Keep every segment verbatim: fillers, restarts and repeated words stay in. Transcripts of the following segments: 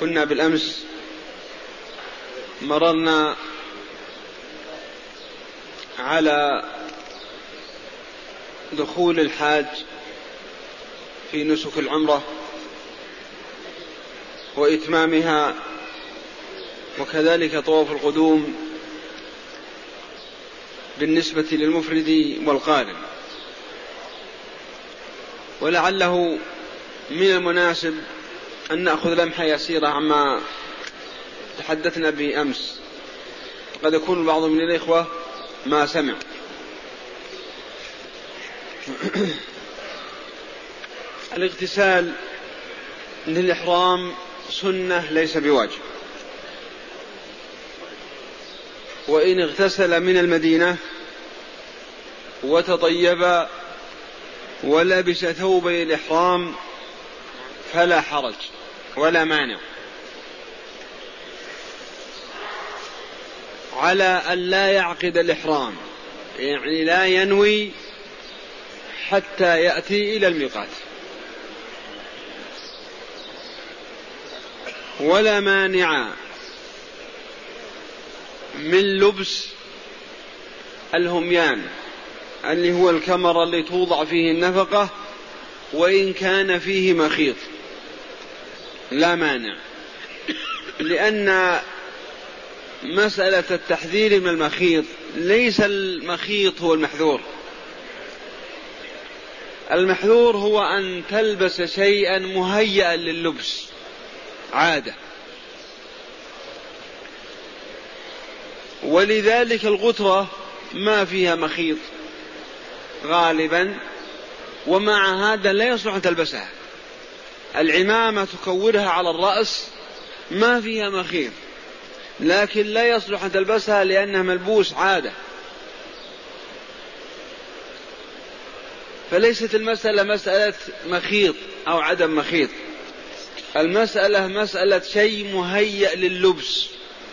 كنا بالأمس مررنا على دخول الحاج في نسك العمرة وإتمامها، وكذلك طواف القدوم بالنسبة للمفرد والقارن. ولعله من المناسب أن نأخذ لمحة يسيرة عما تحدثنا به أمس، قد يكون بعض من الإخوة ما سمع. الاغتسال للإحرام سنة ليس بواجب، وإن اغتسل من المدينة وتطيب ولبس ثوبي الإحرام فلا حرج ولا مانع، على أن لا يعقد الإحرام، يعني لا ينوي حتى يأتي إلى الميقات، ولا مانع من لبس الهميان اللي هو الكمر اللي توضع فيه النفقة وإن كان فيه مخيط، لا مانع، لأن مسألة التحذير من المخيط ليس المخيط هو المحذور. المحذور هو أن تلبس شيئا مهيئا لللبس عادة، ولذلك الغترة ما فيها مخيط غالبا، ومع هذا لا يصلح أن تلبسها. العمامة تكورها على الرأس ما فيها مخيط، لكن لا يصلح أن تلبسها لأنها ملبوس عادة. فليست المسألة مسألة مخيط أو عدم مخيط، المسألة مسألة شيء مهيئ لللبس،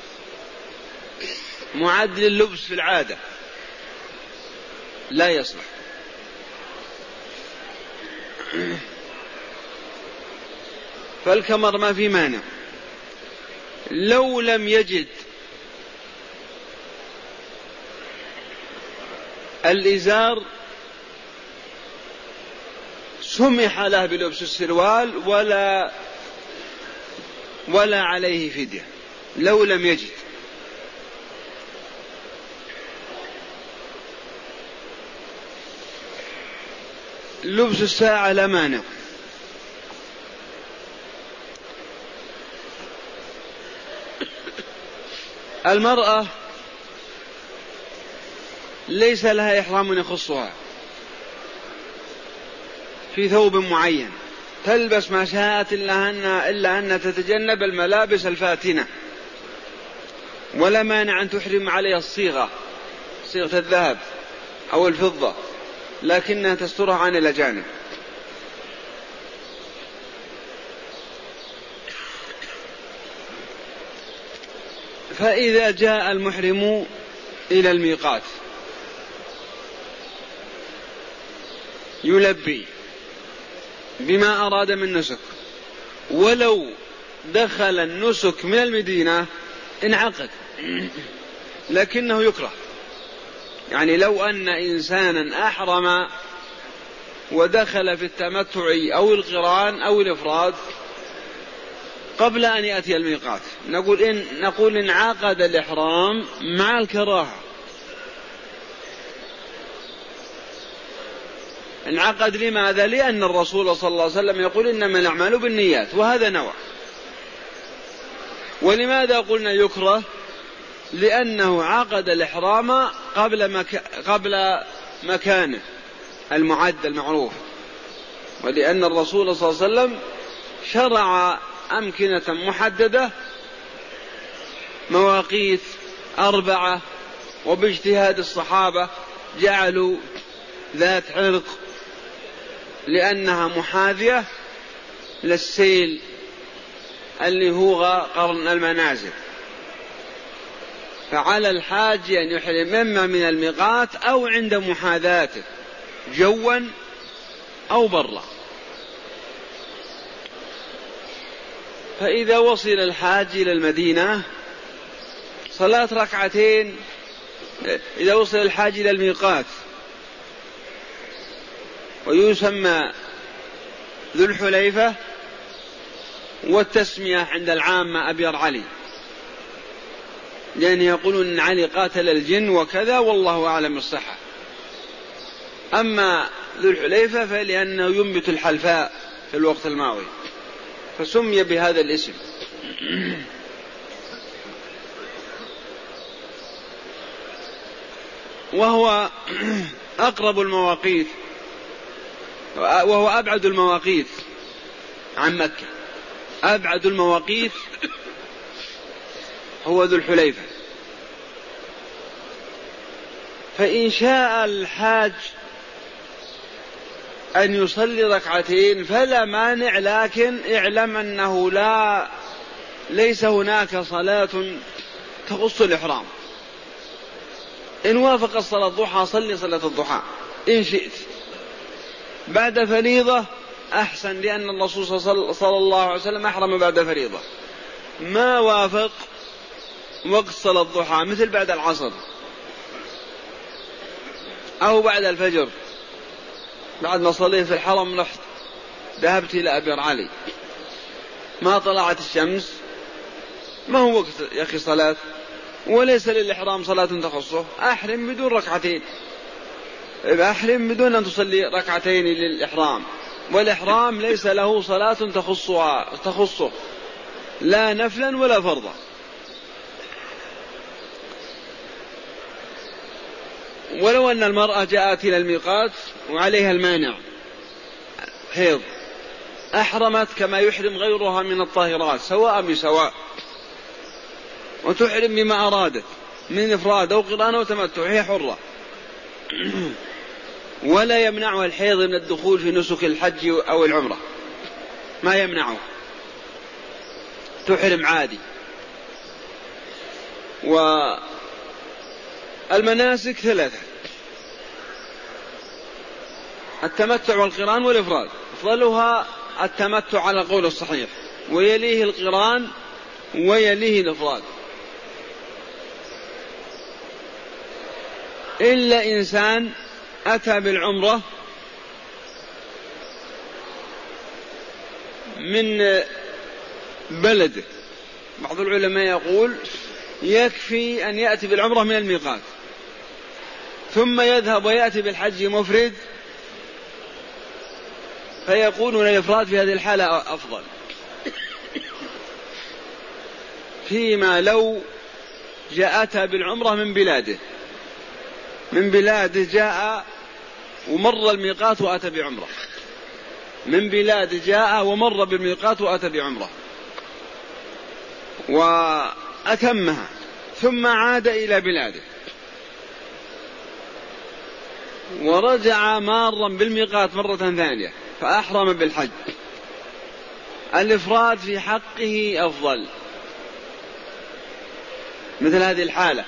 معد لللبس في العادة، لا يصلح. فالكمر ما في مانع. لو لم يجد الإزار سمح له بلبس السروال ولا ولا عليه فدية. لو لم يجد، لبس الساعة لا مانع. المرأة ليس لها إحرام يخصها في ثوب معين، تلبس ما شاءت إلا أن إلا أن تتجنب الملابس الفاتنة، ولا مانع أن تحرم عليها الصيغة، صيغة الذهب أو الفضة، لكنها تسترها عن الأجانب. فإذا جاء المحرم إلى الميقات يلبي بما أراد من نسك، ولو دخل النسك من المدينة انعقد، لكنه يكره. يعني لو أن إنسانا أحرم ودخل في التمتع أو القران أو الإفراد قبل أن يأتي الميقات، نقول إن نقول انعقد الإحرام مع الكراهة. انعقد لماذا؟ لأن الرسول صلى الله عليه وسلم يقول إنما الأعمال بالنيات، وهذا نوع. ولماذا قلنا يكره؟ لأنه عقد الإحرام قبل مك... قبل مكانه المعد المعروف، ولأن الرسول صلى الله عليه وسلم شرع أمكنة محددة، مواقيت أربعة، وباجتهاد الصحابة جعلوا ذات عرق لأنها محاذية للسيل اللي هو قرن المنازل. فعلى الحاج أن يحرم إما من الميقات أو عند محاذاته جوا أو برا. فإذا وصل الحاج إلى المدينة صلاة ركعتين، إذا وصل الحاج إلى الميقات ويسمى ذو الحليفة، والتسمية عند العامة أبير علي، لأن يقولون أن علي قاتل الجن وكذا، والله أعلم الصحة. أما ذو الحليفة فلأنه ينبت الحلفاء في الوقت الماضي فسمي بهذا الاسم. وهو أقرب المواقيت وهو أبعد المواقيت عن مكة، أبعد المواقيت هو ذو الحليفة. فإن شاء الحاج أن يصلي ركعتين فلا مانع، لكن اعلم أنه لا ليس هناك صلاة تخص الإحرام. إن وافق الصلاة الضحى صلي صلاة الضحى إن شئت بعد فريضة أحسن، لأن الرسول صلى الله عليه وسلم أحرم بعد فريضة. ما وافق وقت صلاة الضحى مثل بعد العصر أو بعد الفجر، بعد ما صليت في الحرم رحت ذهبت إلى أبير علي ما طلعت الشمس، ما هو وقت يا أخي صلاة، وليس للإحرام صلاة تخصه، أحرم بدون ركعتين، أحرم بدون أن تصلي ركعتين للإحرام، والإحرام ليس له صلاة تخصها تخصه لا نفلا ولا فرضا. ولو أن المرأة جاءت إلى الميقات وعليها المانع حيض أحرمت كما يحرم غيرها من الطاهرات سواء بسواء، وتحرم بما أرادت من إفراد أو قران أو تمتع، هي حرة. ولا يمنعها الحيض من الدخول في نسك الحج أو العمرة، ما يمنعه، تحرم عادي. والمناسك ثلاثة: التمتع والقران والإفراد، أفضلها التمتع على قول الصحيح، ويليه القران ويليه الإفراد، إلا إنسان أتى بالعمرة من بلده. بعض العلماء يقول يكفي أن يأتي بالعمرة من الميقات ثم يذهب ويأتي بالحج مفرد، فيكون الإفراد في هذه الحالة أفضل. فيما لو جاءتها بالعمرة من بلاده، من بلاده جاء ومر الميقات وأتى بعمرة، من بلاده جاء ومر بالميقات وأتى بعمرة وأتمها ثم عاد إلى بلاده ورجع مارا بالميقات مرة ثانية فأحرم بالحج، الإفراد في حقه أفضل مثل هذه الحالة.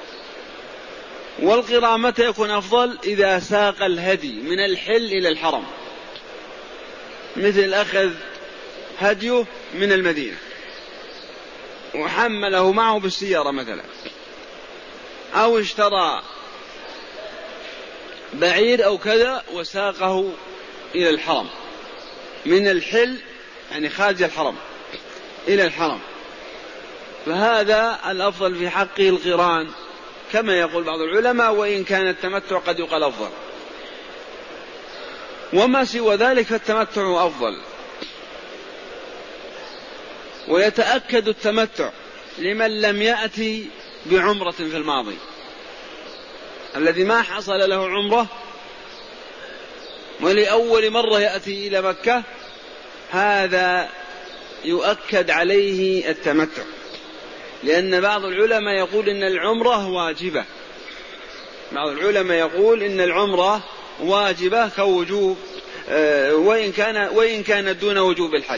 والقران متى يكون أفضل؟ إذا ساق الهدي من الحل إلى الحرم، مثل أخذ هديه من المدينة وحمله معه بالسيارة مثلا، أو اشترى بعير أو كذا وساقه إلى الحرم من الحل، يعني خارج الحرم إلى الحرم، فهذا الأفضل في حقه القران كما يقول بعض العلماء، وإن كان التمتع قد يقال أفضل، وما سوى ذلك فالتمتع أفضل. ويتأكد التمتع لمن لم يأتي بعمرة في الماضي، الذي ما حصل له عمرة ولأول مرة يأتي إلى مكة، هذا يؤكد عليه التمتع، لأن بعض العلماء يقول إن العمرة واجبة، بعض العلماء يقول إن العمرة واجبة كوجوب وإن كان وإن كانت دون وجوب الحج.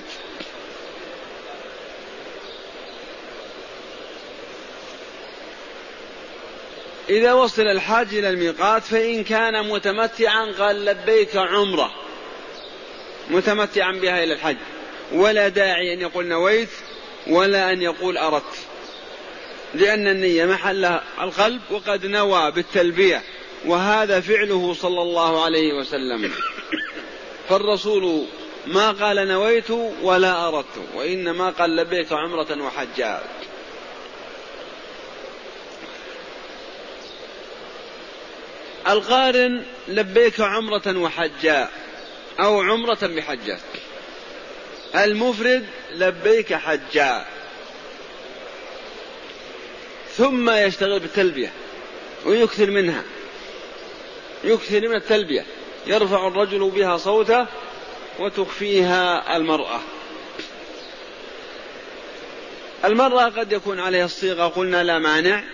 إذا وصل الحاج إلى الميقات فإن كان متمتعا قال لبيك عمرة، متمتعا بها إلى الحج، ولا داعي أن يقول نويت ولا أن يقول أردت، لأن النية محلها القلب، وقد نوى بالتلبية، وهذا فعله صلى الله عليه وسلم. فالرسول ما قال نويت ولا أردت، وإنما قال لبيك عمرة وحجا. القارن لبيك عمرة وحجا أو عمرة بحجة. المفرد لبيك حجا، ثم يشتغل بالتلبية ويكثر منها، يكثر من التلبية، يرفع الرجل بها صوته وتخفيها المرأة. المرأة قد يكون عليها الصيغة، قلنا لا مانع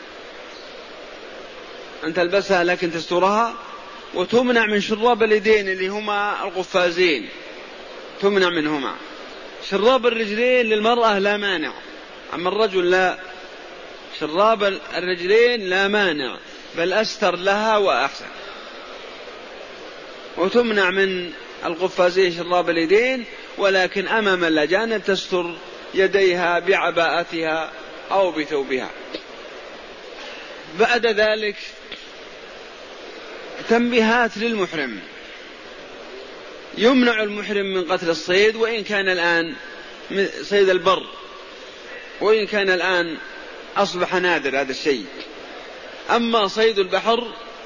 أن تلبسها لكن تسترها، وتمنع من شراب اليدين اللي هما القفازين، تمنع منهما. شراب الرجلين للمرأة لا مانع، أما الرجل لا، شراب الرجلين لا مانع، بل أستر لها وأحسن. وتمنع من القفازين شراب اليدين، ولكن أمام الأجانب تستر يديها بعباءتها أو بثوبها. بعد ذلك تنبيهات للمحرم. يمنع المحرم من قتل الصيد، وإن كان الآن صيد البر، وإن كان الآن أصبح نادر هذا الشيء. أما صيد البحر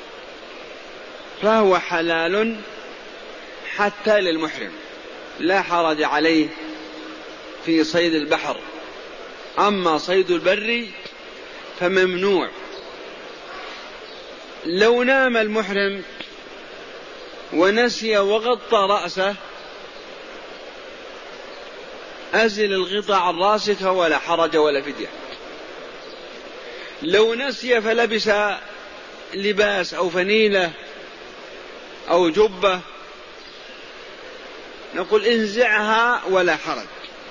فهو حلال حتى للمحرم، لا حرج عليه في صيد البحر. أما صيد البر فممنوع. لو نام المحرم ونسي وغطى رأسه أزل الغطاء عن رأسك ولا حرج ولا فدية. لو نسي فلبس لباس أو فنيلة أو جبة نقول انزعها ولا حرج.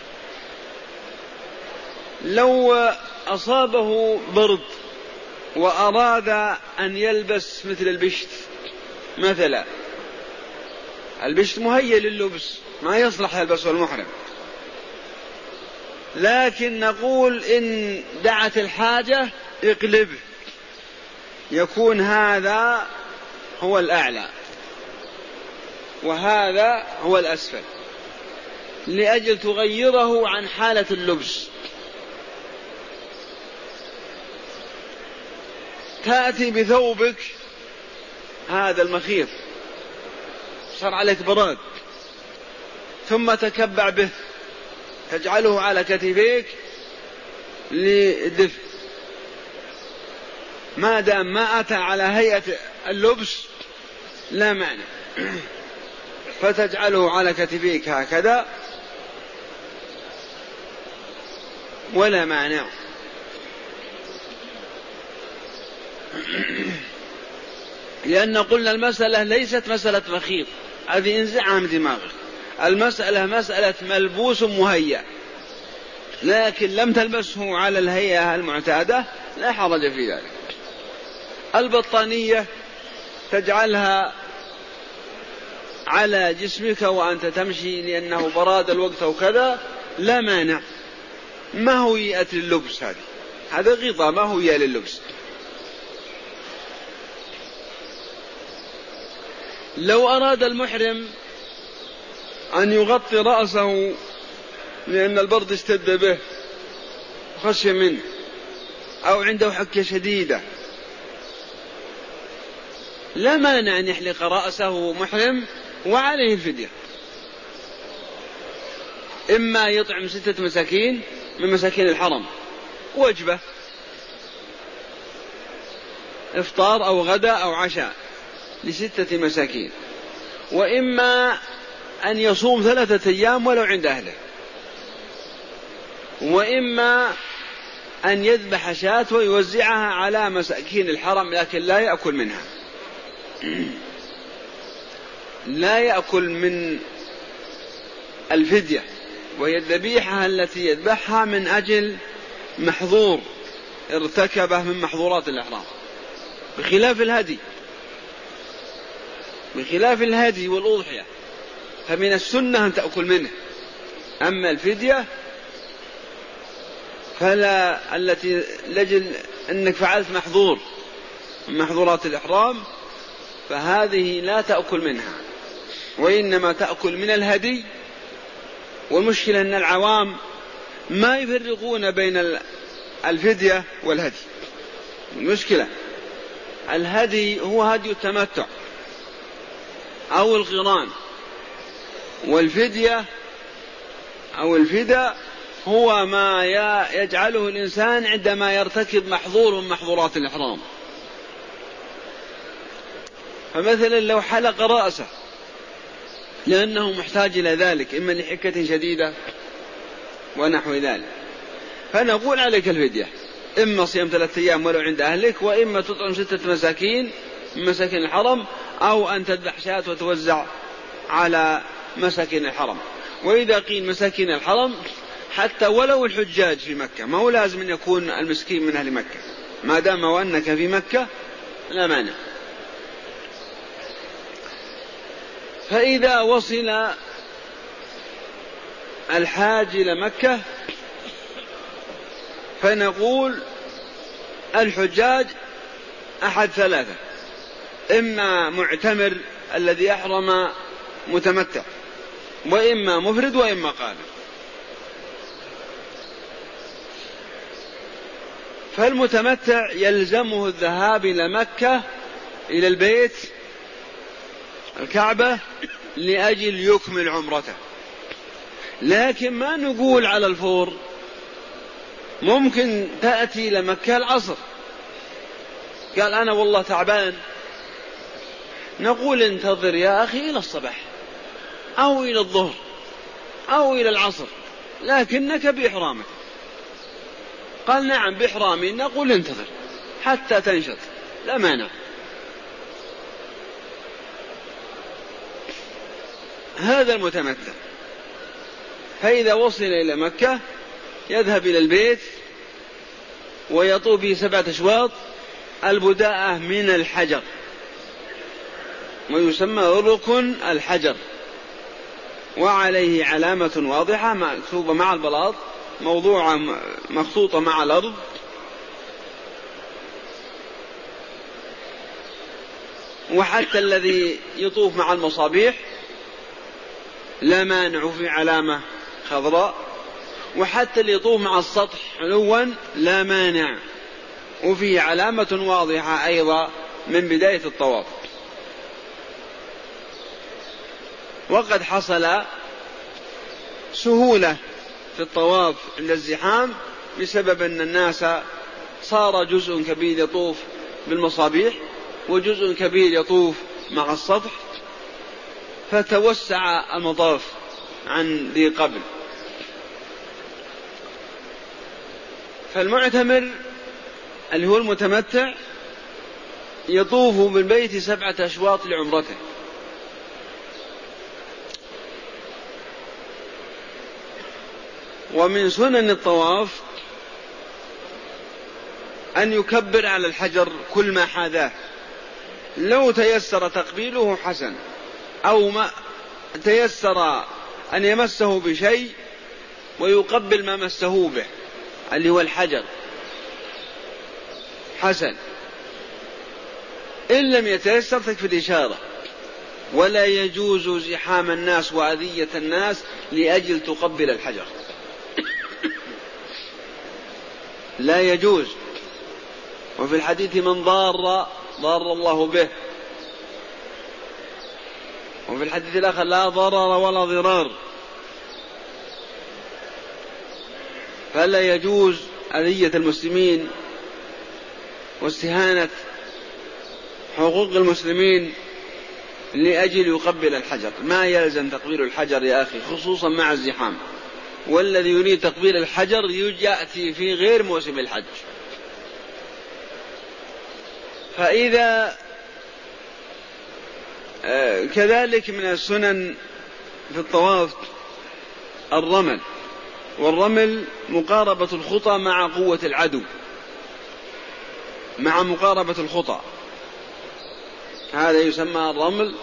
لو أصابه برد وأراد أن يلبس مثل البشت مثلا، البشت مهيئ لللبس، ما يصلح يلبسه المحرم، لكن نقول إن دعت الحاجة اقلبه، يكون هذا هو الأعلى وهذا هو الأسفل، لأجل تغيره عن حالة اللبس. تأتي بثوبك هذا المخيط صار عليك براد، ثم تكبع به، تجعله على كتفيك للدفء، ما دام ما أتى على هيئة اللبس لا معنى، فتجعله على كتفيك هكذا ولا مانع. لأن قلنا المسألة ليست مسألة مخيط، هذه انزعها من دماغك، المسألة مسألة ملبوس مهيأ، لكن لم تلبسه على الهيئة المعتادة لا حرج في ذلك. البطانية تجعلها على جسمك وأنت تمشي لأنه براد الوقت أو كذا لا مانع، ما هو يأتي لللبس، هذه هذا غطاء ما هو يأتي لللبس. لو أراد المحرم أن يغطي رأسه لأن البرد اشتد به خشي منه أو عنده حكة شديدة لا مانع أن يحلق رأسه محرم وعليه الفدية، إما يطعم ستة مساكين من مساكين الحرم وجبة إفطار أو غداء أو عشاء لستة مساكين، وإما أن يصوم ثلاثة أيام ولو عند أهله، وإما أن يذبح شاة ويوزعها على مساكين الحرم لكن لا يأكل منها، لا يأكل من الفدية، وهي الذبيحة التي يذبحها من أجل محظور ارتكبه من محظورات الإحرام، بخلاف الهدي، بخلاف الهدي والأضحية فمن السنة أن تأكل منه. أما الفدية فلا التي لجل أنك فعلت محظور من محظورات الإحرام فهذه لا تأكل منها، وإنما تأكل من الهدي. والمشكلة أن العوام ما يفرقون بين الفدية والهدي. المشكلة الهدي هو هدي التمتع أو القران، والفدية أو الفداء هو ما يجعله الإنسان عندما يرتكب محظور من محظورات الإحرام. فمثلا لو حلق رأسه لأنه محتاج إلى ذلك إما لحكة شديدة ونحو ذلك، فنقول عليك الفدية، إما صيام ثلاثة أيام ولو عند أهلك، وإما تطعم ستة مساكين من مساكين الحرم، أو أن تذبح شاة وتوزع على مساكين الحرم. وإذا قيل مساكين الحرم حتى ولو الحجاج في مكة، ما هو لازم أن يكون المسكين من أهل مكة، ما دام وأنك في مكة لا مانع. فإذا وصل الحاج إلى مكة فنقول الحجاج أحد ثلاثة: إما معتمر الذي أحرم متمتع، وإما مفرد، وإما قارن. فالمتمتع يلزمه الذهاب إلى مكة إلى البيت الكعبة لأجل يكمل عمرته، لكن ما نقول على الفور. ممكن تأتي لمكة العصر، قال أنا والله تعبان، نقول انتظر يا أخي إلى الصباح أو إلى الظهر أو إلى العصر، لكنك بإحرامك. قال نعم بإحرامي، نقول انتظر حتى تنشط، لا مانع. هذا المتمتع. فإذا وصل إلى مكة يذهب إلى البيت ويطوف به سبعة أشواط. البداءة من الحجر، ويسمى ركن الحجر، وعليه علامة واضحة مكتوبة مع البلاط، موضوعة مخطوطة مع الأرض. وحتى الذي يطوف مع المصابيح لا مانع في علامة خضراء، وحتى اللي يطوف مع السطح علوا لا مانع، وفيه علامة واضحة أيضا من بداية الطواف. وقد حصل سهولة في الطواف عند الزحام بسبب أن الناس صار جزء كبير يطوف بالمصابيح وجزء كبير يطوف مع السطح، فتوسع المطاف عن ذي قبل. فالمعتمر اللي هو المتمتع يطوف بالبيت سبعة أشواط لعمرته. ومن سنن الطواف أن يكبر على الحجر كل ما حاذاه، لو تيسر تقبيله حسن، أو ما تيسر أن يمسه بشيء ويقبل ما مسه به اللي هو الحجر حسن. إن لم يتيسر تكفي الإشارة. ولا يجوز زحام الناس وأذية الناس لأجل تقبل الحجر، لا يجوز. وفي الحديث من ضار ضار الله به، وفي الحديث الآخر لا ضرر ولا ضرار. فلا يجوز أذية المسلمين واستهانة حقوق المسلمين لأجل يقبل الحجر. ما يلزم تقبيل الحجر يا أخي، خصوصا مع الزحام. والذي يريد تقبيل الحجر يأتي في غير موسم الحج. فإذا آه كذلك من السنن في الطواف الرمل، والرمل مقاربة الخطى مع قوة العدو، مع مقاربة الخطى، هذا يسمى الرمل،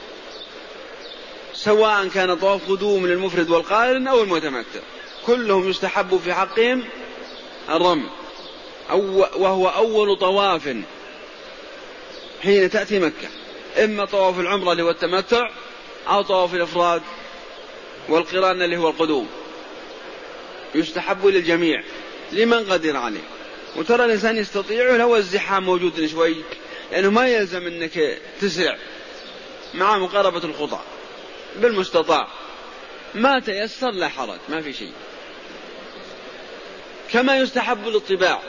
سواء كان طواف قدوم للمفرد والقارن أو المتمتع، كلهم يستحب في حقهم الرمي، أو وهو أول طواف حين تأتي مكة، إما طواف العمرة اللي هو التمتع، أو طواف الإفراد والقران اللي هو القدوم. يستحب للجميع لمن قدر عليه. وترى الإنسان يستطيع لو الزحام موجود شوي، لأنه ما يلزم أنك تسرع مع مقاربة الخطى، بالمستطاع ما تيسر لا حرج، ما في شيء. كما يستحب للطباع،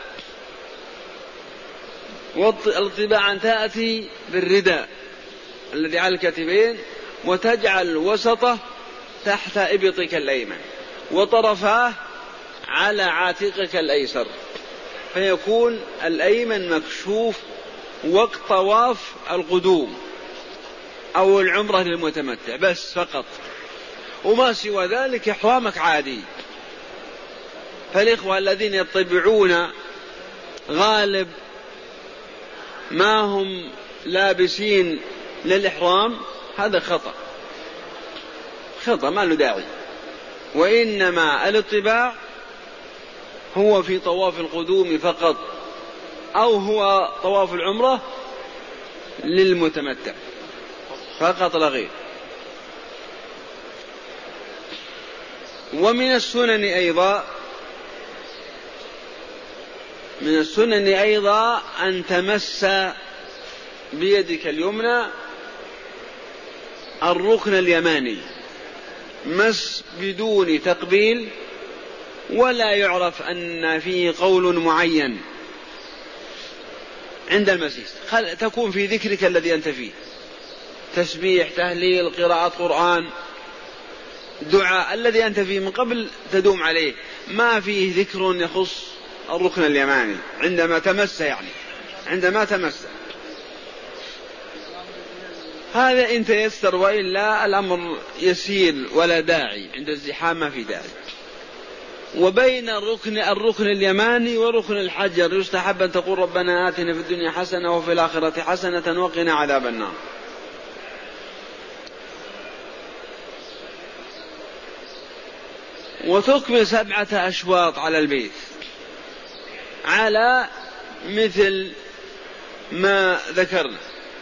والطباع أن تأتي بالرداء الذي على الكتفين، وتجعل وسطه تحت إبطك الأيمن وطرفاه على عاتقك الأيسر، فيكون الأيمن مكشوف وقت طواف القدوم أو العمرة للمتمتع بس فقط، وما سوى ذلك إحرامك عادي. فالإخوة الذين يطبعون غالب ما هم لابسين للإحرام هذا خطأ خطأ ما له داعي، وإنما الاطباع هو في طواف القدوم فقط، أو هو طواف العمرة للمتمتع فقط لا غير. ومن السنن أيضا من السنن أيضا أن تمس بيدك اليمنى الركن اليماني، مس بدون تقبيل، ولا يعرف أن فيه قول معين عند المسيس، تكون في ذكرك الذي أنت فيه، تسبيح، تهليل، قراءة قرآن، دعاء الذي أنت فيه من قبل تدوم عليه، ما فيه ذكر يخص الركن اليماني عندما تمس، يعني عندما تمس. هذا إن تيسر، وإلا الأمر يسير ولا داعي، عند الزحام ما في داعي. وبين الركن الركن اليماني وركن الحجر يستحب أن تقول ربنا آتنا في الدنيا حسنة وفي الآخرة حسنة وقنا عذاب النار. وتكمل سبعة أشواط على البيت على مثل ما ذكرنا.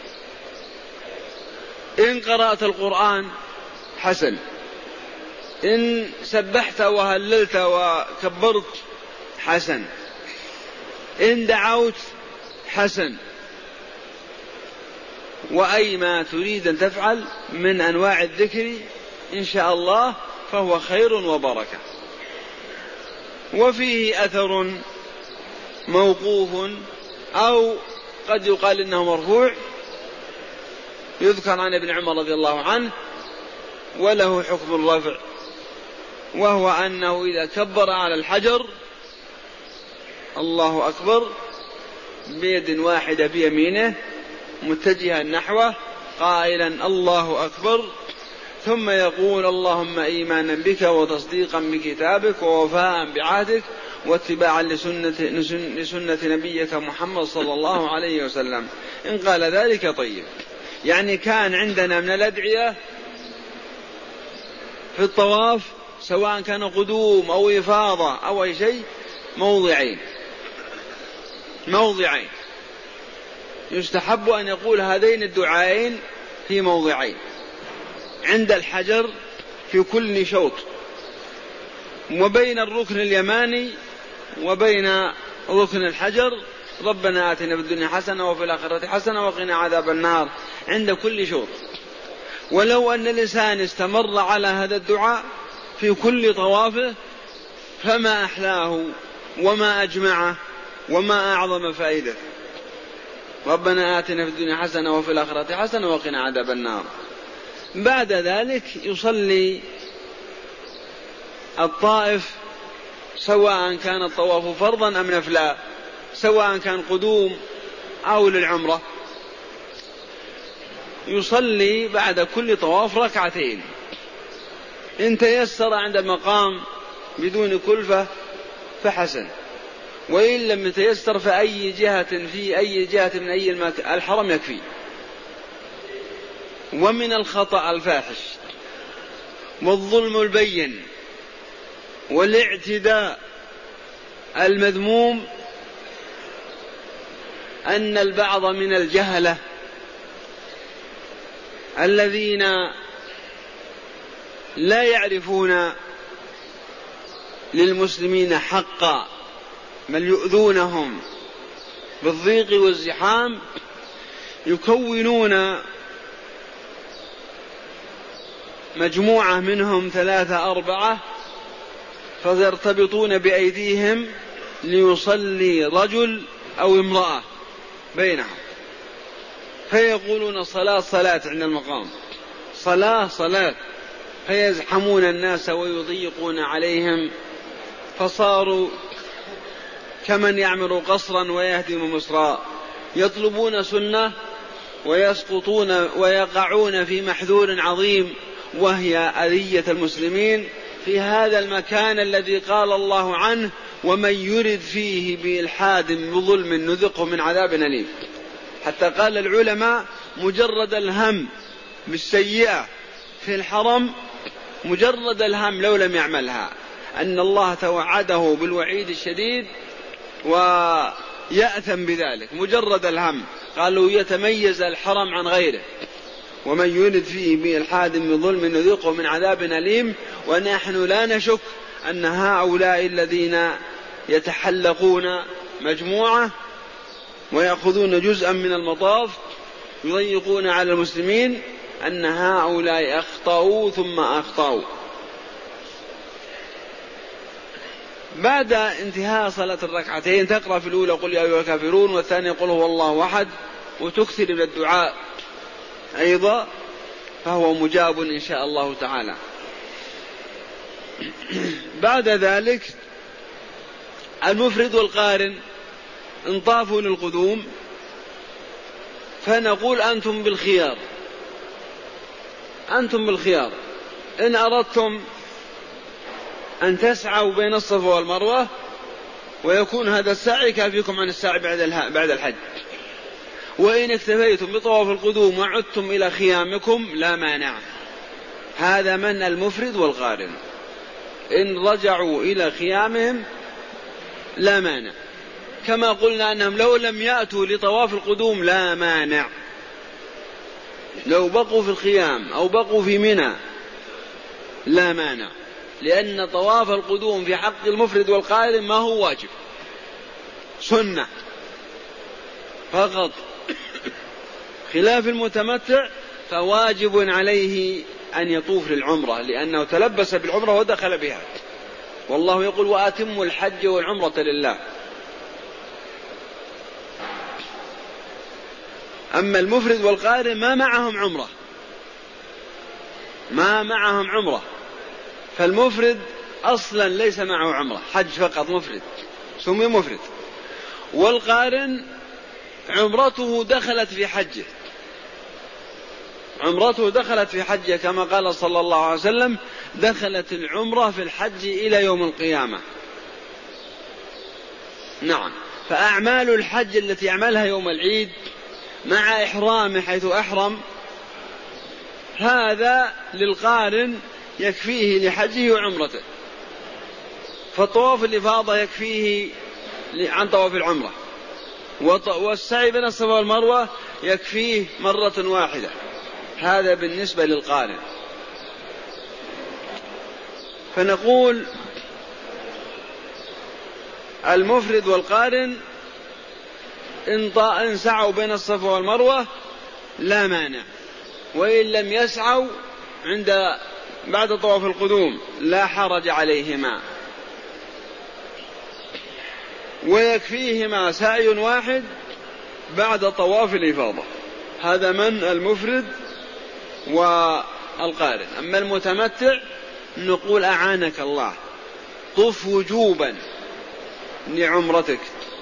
إن قرأت القرآن حسن، إن سبحت وهللت وكبرت حسن، إن دعوت حسن، وأي ما تريد أن تفعل من أنواع الذكر إن شاء الله فهو خير وبركة. وفيه أثر موقوف أو قد يقال إنه مرفوع، يذكر عن ابن عمر رضي الله عنه وله حكم الرفع، وهو أنه إذا كبر على الحجر الله أكبر بيد واحدة بيمينه متجها نحوه قائلا الله أكبر، ثم يقول اللهم إيمانا بك وتصديقا بكتابك ووفاء بعهدك واتباعا لسنة, لسنة نبيك محمد صلى الله عليه وسلم. إن قال ذلك طيب. يعني كان عندنا من الأدعية في الطواف سواء كان قدوم أو إفاضة أو أي شيء موضعين موضعين يستحب أن يقول هذين الدعائين في موضعين، عند الحجر في كل شوط، وبين الركن اليماني وبين ركن الحجر ربنا آتنا في الدنيا حسنة وفي الآخرة حسنة وقنا عذاب النار عند كل شوط. ولو أن الإنسان استمر على هذا الدعاء في كل طوافه فما أحلاه وما أجمعه وما أعظم فائدة. ربنا آتنا في الدنيا حسنة وفي الآخرة حسنة وقنا عذاب النار. بعد ذلك يصلي الطائف سواء كان الطواف فرضا أم نفلا، سواء كان قدوم أو للعمرة، يصلي بعد كل طواف ركعتين إن تيسر عند المقام بدون كلفة فحسن، وإن لم يتيسر فأي جهة في أي جهة من أي الحرم يكفي. ومن الخطأ الفاحش والظلم البين والاعتداء المذموم أن البعض من الجهلة الذين لا يعرفون للمسلمين حقا بل يؤذونهم بالضيق والزحام يكونون مجموعة منهم ثلاثة أربعة فيرتبطون بأيديهم ليصلي رجل أو امرأة بينهم، فيقولون صلاة صلاة عند المقام، صلاة صلاة، فيزحمون الناس ويضيقون عليهم، فصاروا كمن يعمر قصرا ويهدم مصرا، يطلبون سنة ويسقطون ويقعون في محذور عظيم وهي أذية المسلمين في هذا المكان الذي قال الله عنه ومن يرد فيه بإلحاد بظلم نذقه من عذاب أليم. حتى قال العلماء مجرد الهم بالسيئة في الحرم، مجرد الهم لو لم يعملها أن الله توعده بالوعيد الشديد ويأثم بذلك، مجرد الهم. قالوا يتميز الحرم عن غيره، ومن يرد فيه بإلحاد بظلم نذقه من عذاب أليم. ونحن لا نشك أن هؤلاء الذين يتحلقون مجموعة ويأخذون جزءا من المطاف يضيقون على المسلمين أن هؤلاء أخطأوا ثم أخطأوا. بعد انتهاء صلاة الركعتين تقرأ في الأولى قل يا أيها الكافرون، والثانية قل هو الله أحد، وتكثر من الدعاء أيضا، فهو مجاب إن شاء الله تعالى. بعد ذلك المفرد والقارن انطافوا للقدوم، فنقول أنتم بالخيار، أنتم بالخيار إن أردتم أن تسعوا بين الصفا والمروة ويكون هذا السعي كافيكم عن السعي بعد الحج، وإن اكتفيتم بطواف القدوم وعدتم إلى خيامكم لا مانع. هذا من المفرد والقارن، إن رجعوا إلى خيامهم لا مانع، كما قلنا أنهم لو لم يأتوا لطواف القدوم لا مانع، لو بقوا في الخيام أو بقوا في منى لا مانع، لأن طواف القدوم في حق المفرد والقارن ما هو واجب، سنة فقط، خلاف المتمتع فواجب عليه أن يطوف للعمرة لأنه تلبس بالعمرة ودخل بها، والله يقول وأتموا الحج والعمرة لله. أما المفرد والقارن ما معهم عمرة، ما معهم عمرة، فالمفرد أصلا ليس معه عمرة، حج فقط، مفرد سمي مفرد، والقارن عمرته دخلت في حجه، عمرته دخلت في حجه كما قال صلى الله عليه وسلم دخلت العمرة في الحج إلى يوم القيامة. نعم، فأعمال الحج التي يعملها يوم العيد مع إحرامه حيث أحرم هذا للقارن يكفيه لحجه وعمرته، فطواف الإفاضة يكفيه عن طواف العمرة، والسعي بين الصفا والمروة يكفيه مرة واحدة، هذا بالنسبة للقارن. فنقول المفرد والقارن إن سعوا بين الصفا والمروة لا مانع، وإن لم يسعوا عند بعد طواف القدوم لا حرج عليهما، ويكفيهما سعي واحد بعد طواف الإفاضة. هذا من المفرد والقارن. أما المتمتع نقول أعانك الله طف وجوبا لعمرتك،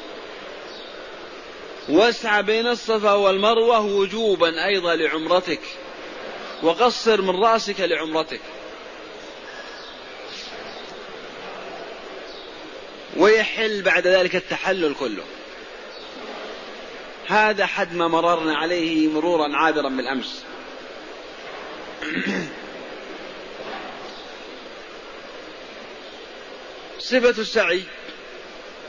واسعى بين الصفا والمروة وجوبا أيضا لعمرتك، وقصر من رأسك لعمرتك، ويحل بعد ذلك التحلل كله. هذا حد ما مررنا عليه مرورا عابرا بالأمس. صفة السعي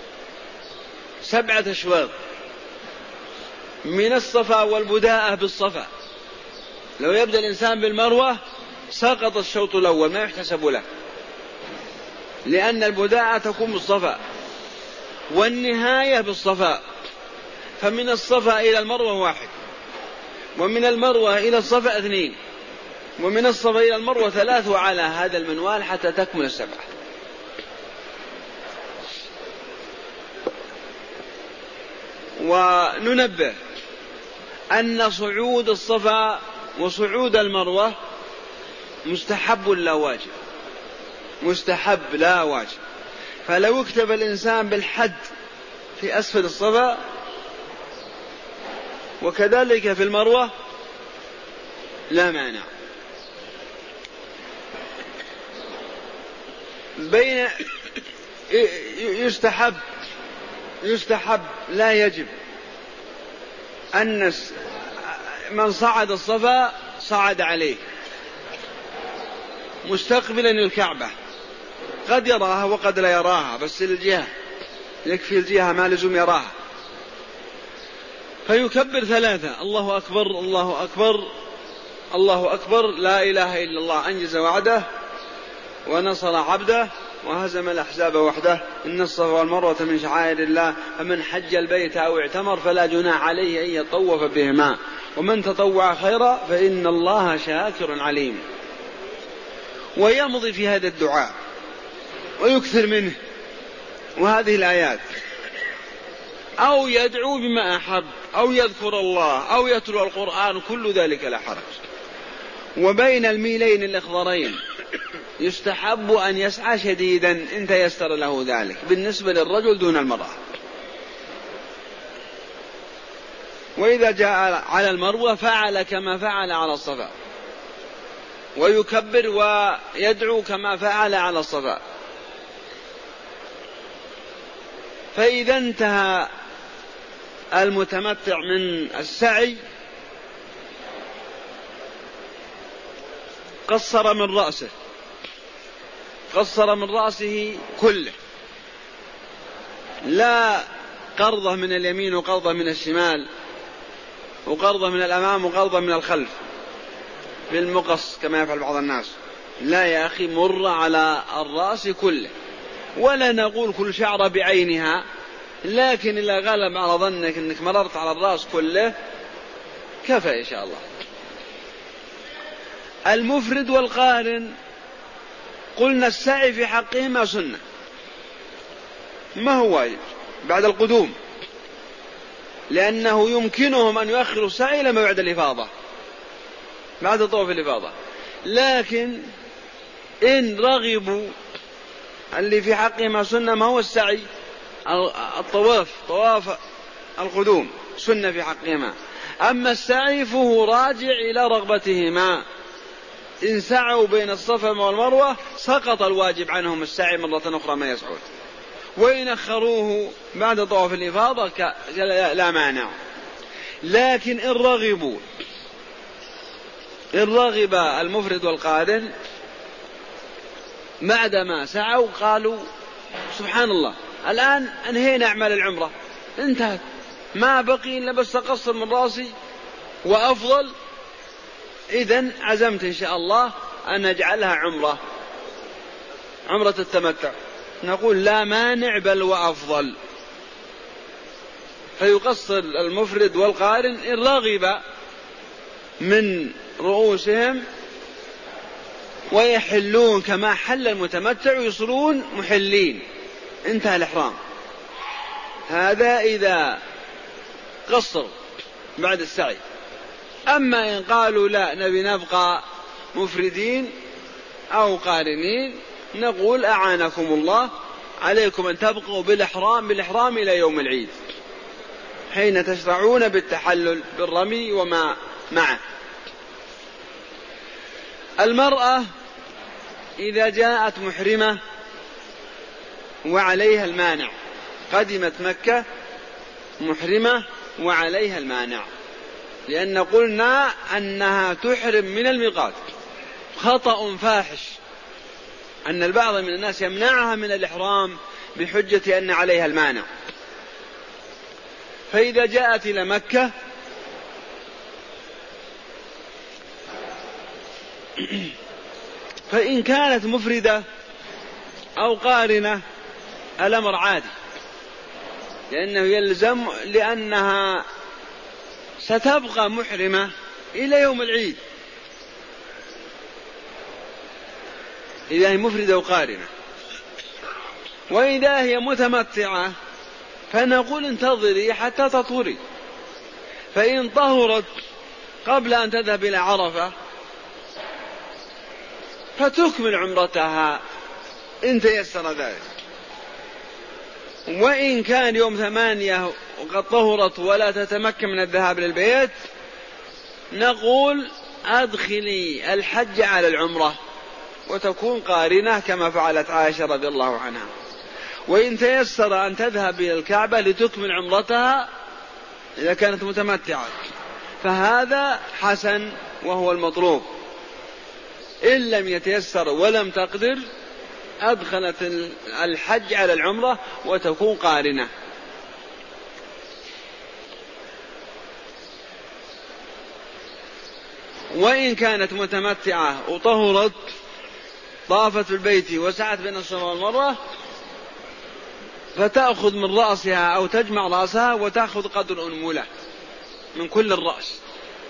سبعة أشواط من الصفا والبداءة بالصفا. لو يبدأ الإنسان بالمروة سقط الشوط الأول ما يحتسب له، لأن البداءة تكون بالصفا والنهاية بالصفا. فمن الصفا إلى المروة واحد، ومن المروة إلى الصفا اثنين، ومن الصفا إلى المروة ثلاث، وعلى هذا المنوال حتى تكمل السبعة. وننبه أن صعود الصفا وصعود المروة مستحب لا واجب، مستحب لا واجب. فلو اكتب الإنسان بالحد في أسفل الصفا وكذلك في المروة لا مانع. بين يستحب يستحب لا يجب أن من صعد الصفا صعد عليه مستقبلا الكعبة، قد يراها وقد لا يراها، بس الجهة يكفي الجهة ما لزم يراها. فيكبر ثلاثة: الله أكبر الله أكبر الله أكبر، لا إله إلا الله، أنجز وعده ونصر عبده وهزم الأحزاب وحده، إن الصفا والمروة من شعائر الله، فمن حج البيت أو اعتمر فلا جناح عليه أن يطوف بهما، ومن تطوع خيرا فإن الله شاكر عليم. ويمضي في هذا الدعاء ويكثر منه وهذه الآيات، أو يدعو بما أحب، أو يذكر الله، أو يتلو القرآن، كل ذلك لا حرج. وبين الميلين الإخضرين يستحب أن يسعى شديدا إن تيسر له ذلك، بالنسبة للرجل دون المرأة. وإذا جاء على المروة فعل كما فعل على الصفا، ويكبر ويدعو كما فعل على الصفا. فإذا انتهى المتمتع من السعي قصر من رأسه قصر من رأسه كله، لا قرضة من اليمين وقرضة من الشمال وقرضة من الأمام وقرضة من الخلف بالمقص كما يفعل بعض الناس. لا يا أخي، مر على الرأس كله، ولا نقول كل شعرة بعينها، لكن إذا غلب على ظنك أنك مررت على الرأس كله كفى إن شاء الله. المفرد والقارن قلنا السعي في حقهما سنة، ما هو واجب بعد القدوم، لأنه يمكنهم أن يؤخروا السعي لما بعد الإفاضة، بعد طواف الإفاضة. لكن إن رغبوا اللي في حقهما سنة ما هو السعي، الطواف طواف القدوم سنة في حقهما، أما السعي فهو راجع إلى رغبتهما. إن سعوا بين الصفا والمروة سقط الواجب عنهم السعي مرة أخرى ما يسعون، وإن أخروه بعد طواف الإفاضة لا مانع. لكن إن رغبوا إن رغب المفرد والقارن بعدما سعوا قالوا سبحان الله الآن أنهينا أعمال العمرة، انتهت، ما بقي إلا بس أقصر من رأسي وأفضل، إذن عزمت إن شاء الله أن أجعلها عمرة عمرة التمتع. نقول لا مانع بل وأفضل. فيقصر المفرد والقارن إن رغب من رؤوسهم ويحلون كما حل المتمتع ويصلون محلين، انتهى الإحرام. هذا إذا قصر بعد السعي. أما إن قالوا لا نبي نبقى مفردين أو قارنين، نقول أعانكم الله، عليكم أن تبقوا بالإحرام بالإحرام إلى يوم العيد، حين تشرعون بالتحلل بالرمي وما معه. المرأة إذا جاءت محرمة وعليها المانع، قدمت مكة محرمة وعليها المانع، لأن قلنا أنها تحرم من الميقات. خطأ فاحش أن البعض من الناس يمنعها من الإحرام بحجة أن عليها المانع. فإذا جاءت إلى مكة فإن كانت مفردة أو قارنة الأمر عادي، لأنه يلزم، لأنها ستبقى محرمة إلى يوم العيد إذا هي مفردة وقارنة. وإذا هي متمتعة فنقول انتظري حتى تطهري، فإن طهرت قبل أن تذهب إلى عرفة فتكمل عمرتها إن تيسر ذلك. وإن كان يوم ثمانية وقد طهرت ولا تتمكن من الذهاب للبيت نقول أدخلي الحج على العمرة وتكون قارنة كما فعلت عائشة رضي الله عنها. وإن تيسر أن تذهب إلى الكعبة لتكمل عمرتها إذا كانت متمتعة فهذا حسن وهو المطلوب. إن لم يتيسر ولم تقدر أدخلت الحج على العمرة وتكون قارنة. وإن كانت متمتعة وطهرت طافت بالبيت وسعت بين الصفا والمروة فتأخذ من رأسها أو تجمع رأسها وتأخذ قدر أنملة من كل الرأس،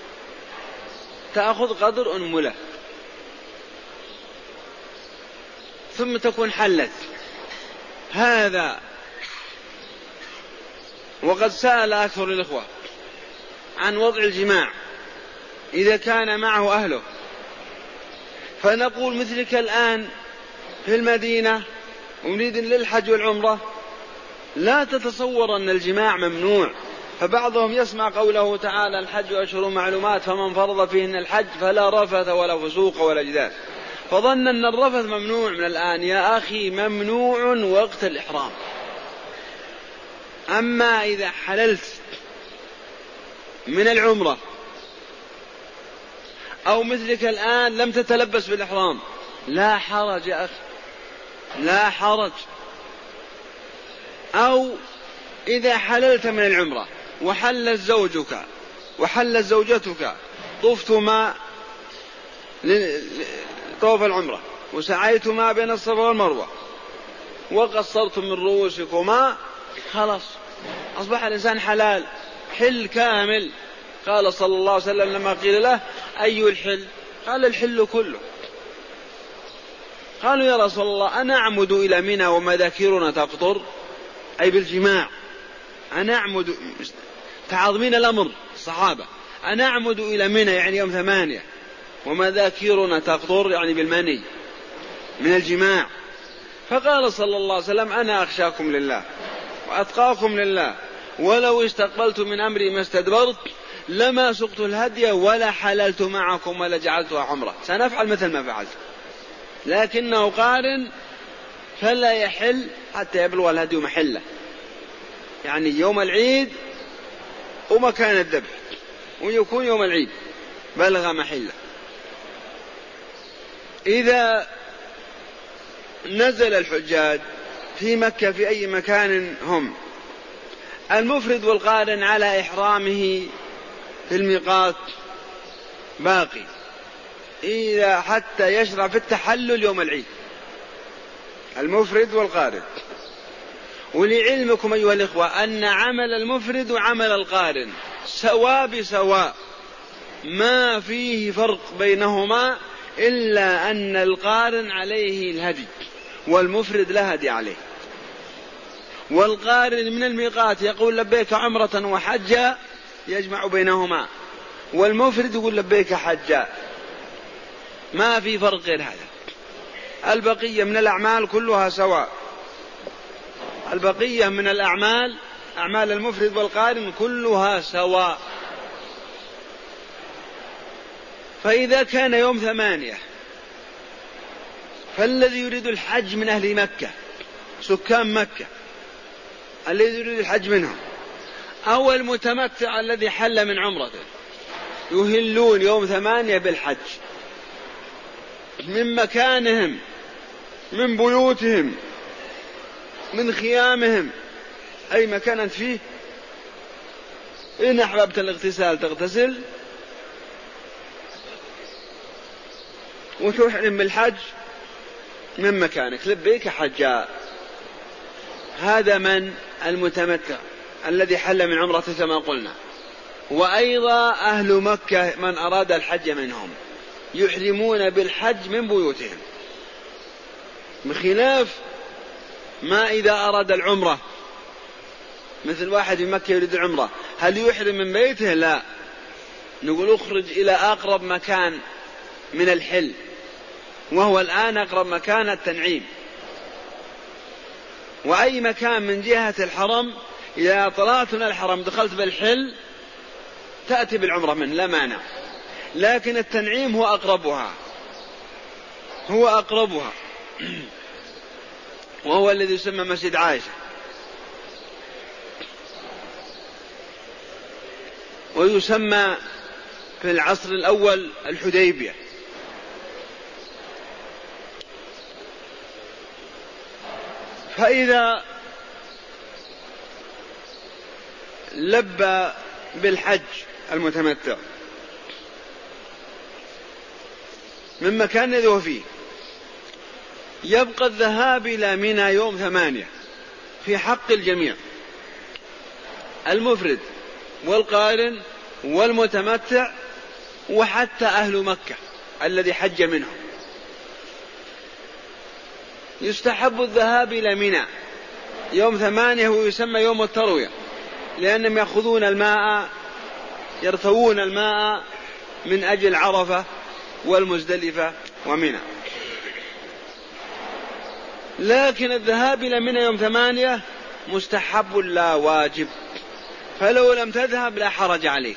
تأخذ قدر أنملة ثم تكون حلت. هذا وقد سأل أكثر الإخوة عن وضع الجماع إذا كان معه أهله، فنقول مثلك الآن في المدينة ونريد للحج والعمرة لا تتصور أن الجماع ممنوع، فبعضهم يسمع قوله تعالى الحج أشهر معلومات فمن فرض فيهن الحج فلا رفث ولا فسوق ولا جدال، فظن أن الرفث ممنوع من الآن. يا أخي ممنوع وقت الإحرام، أما إذا حللت من العمرة أو مثلك الآن لم تتلبس بالإحرام لا حرج يا أخي، لا حرج. أو إذا حللت من العمرة وحلت زوجك وحلت زوجتك طفتما طوف العمرة وسعيتما بين الصفا والمروة وقصرتم من رؤوسكما خلاص أصبح الإنسان حلال حل كامل. قال صلى الله عليه وسلم لما قيل له أي الحل؟ قال الحل كله. قالوا يا رسول الله أنعمد إلى منى ومذاكرنا تقطر، أي بالجماع، أنعمد تعظمين الأمر الصحابة، أنعمد إلى منى يعني يوم ثمانية ومذاكرنا تقطر يعني بالمني من الجماع. فقال صلى الله عليه وسلم أنا أخشاكم لله وأتقاكم لله، ولو استقبلت من أمري ما استدبرت لما سقت الهدي ولا حللت معكم ولا جعلتها عمرة، سنفعل مثل ما فعلت. لكنه قارن فلا يحل حتى يبلغ الهدي محله، يعني يوم العيد ومكان الذبح ويكون يوم العيد بلغ محله. إذا نزل الحجاج في مكة في أي مكان هم، المفرد والقارن على إحرامه في الميقات باقي إذا حتى يشرع في التحلل يوم العيد، المفرد والقارن. ولعلمكم أيها الإخوة أن عمل المفرد وعمل القارن سواء بسواء، ما فيه فرق بينهما إلا أن القارن عليه الهدي والمفرد لا هدي عليه. والقارن من الميقات يقول لبيك عمرة وحجا يجمع بينهما، والمفرد يقول لبيك حجا، ما في فرق غير هذا. البقية من الأعمال كلها سواء، البقية من الأعمال أعمال المفرد والقارن كلها سواء. فإذا كان يوم ثمانية فالذي يريد الحج من أهل مكة سكان مكة الذي يريد الحج منهم أو المتمتع الذي حل من عمرته يهلون يوم ثمانية بالحج من مكانهم، من بيوتهم، من خيامهم، أي مكان أنت فيه إن أحببت الاغتسال تغتسل وتحرم بالحج من مكانك، لبيك حجاء. هذا من المتمتع الذي حل من عمرته كما قلنا. وأيضا أهل مكة من أراد الحج منهم يحرمون بالحج من بيوتهم، بخلاف ما إذا أراد العمرة، مثل واحد في مكة يريد العمرة، هل يحرم من بيته؟ لا، نقول اخرج إلى أقرب مكان من الحل، وهو الآن أقرب مكان التنعيم، وأي مكان من جهة الحرم إذا طلعت من الحرم دخلت بالحل تأتي بالعمرة منه لا مانع، لكن التنعيم هو أقربها هو أقربها وهو الذي يسمى مسجد عائشة، ويسمى في العصر الأول الحديبية. فإذا لبى بالحج المتمتع من مكان الذي هو فيه، يبقى الذهاب إلى منى يوم ثمانية في حق الجميع، المفرد والقارن والمتمتع وحتى أهل مكة الذي حج منهم. يستحب الذهاب إلى منى يوم ثمانية، هو يسمى يوم التروية، لأنهم يأخذون الماء يرتوون الماء من أجل عرفة والمزدلفة ومنى. لكن الذهاب إلى منى يوم ثمانية مستحب لا واجب، فلو لم تذهب لا حرج عليك.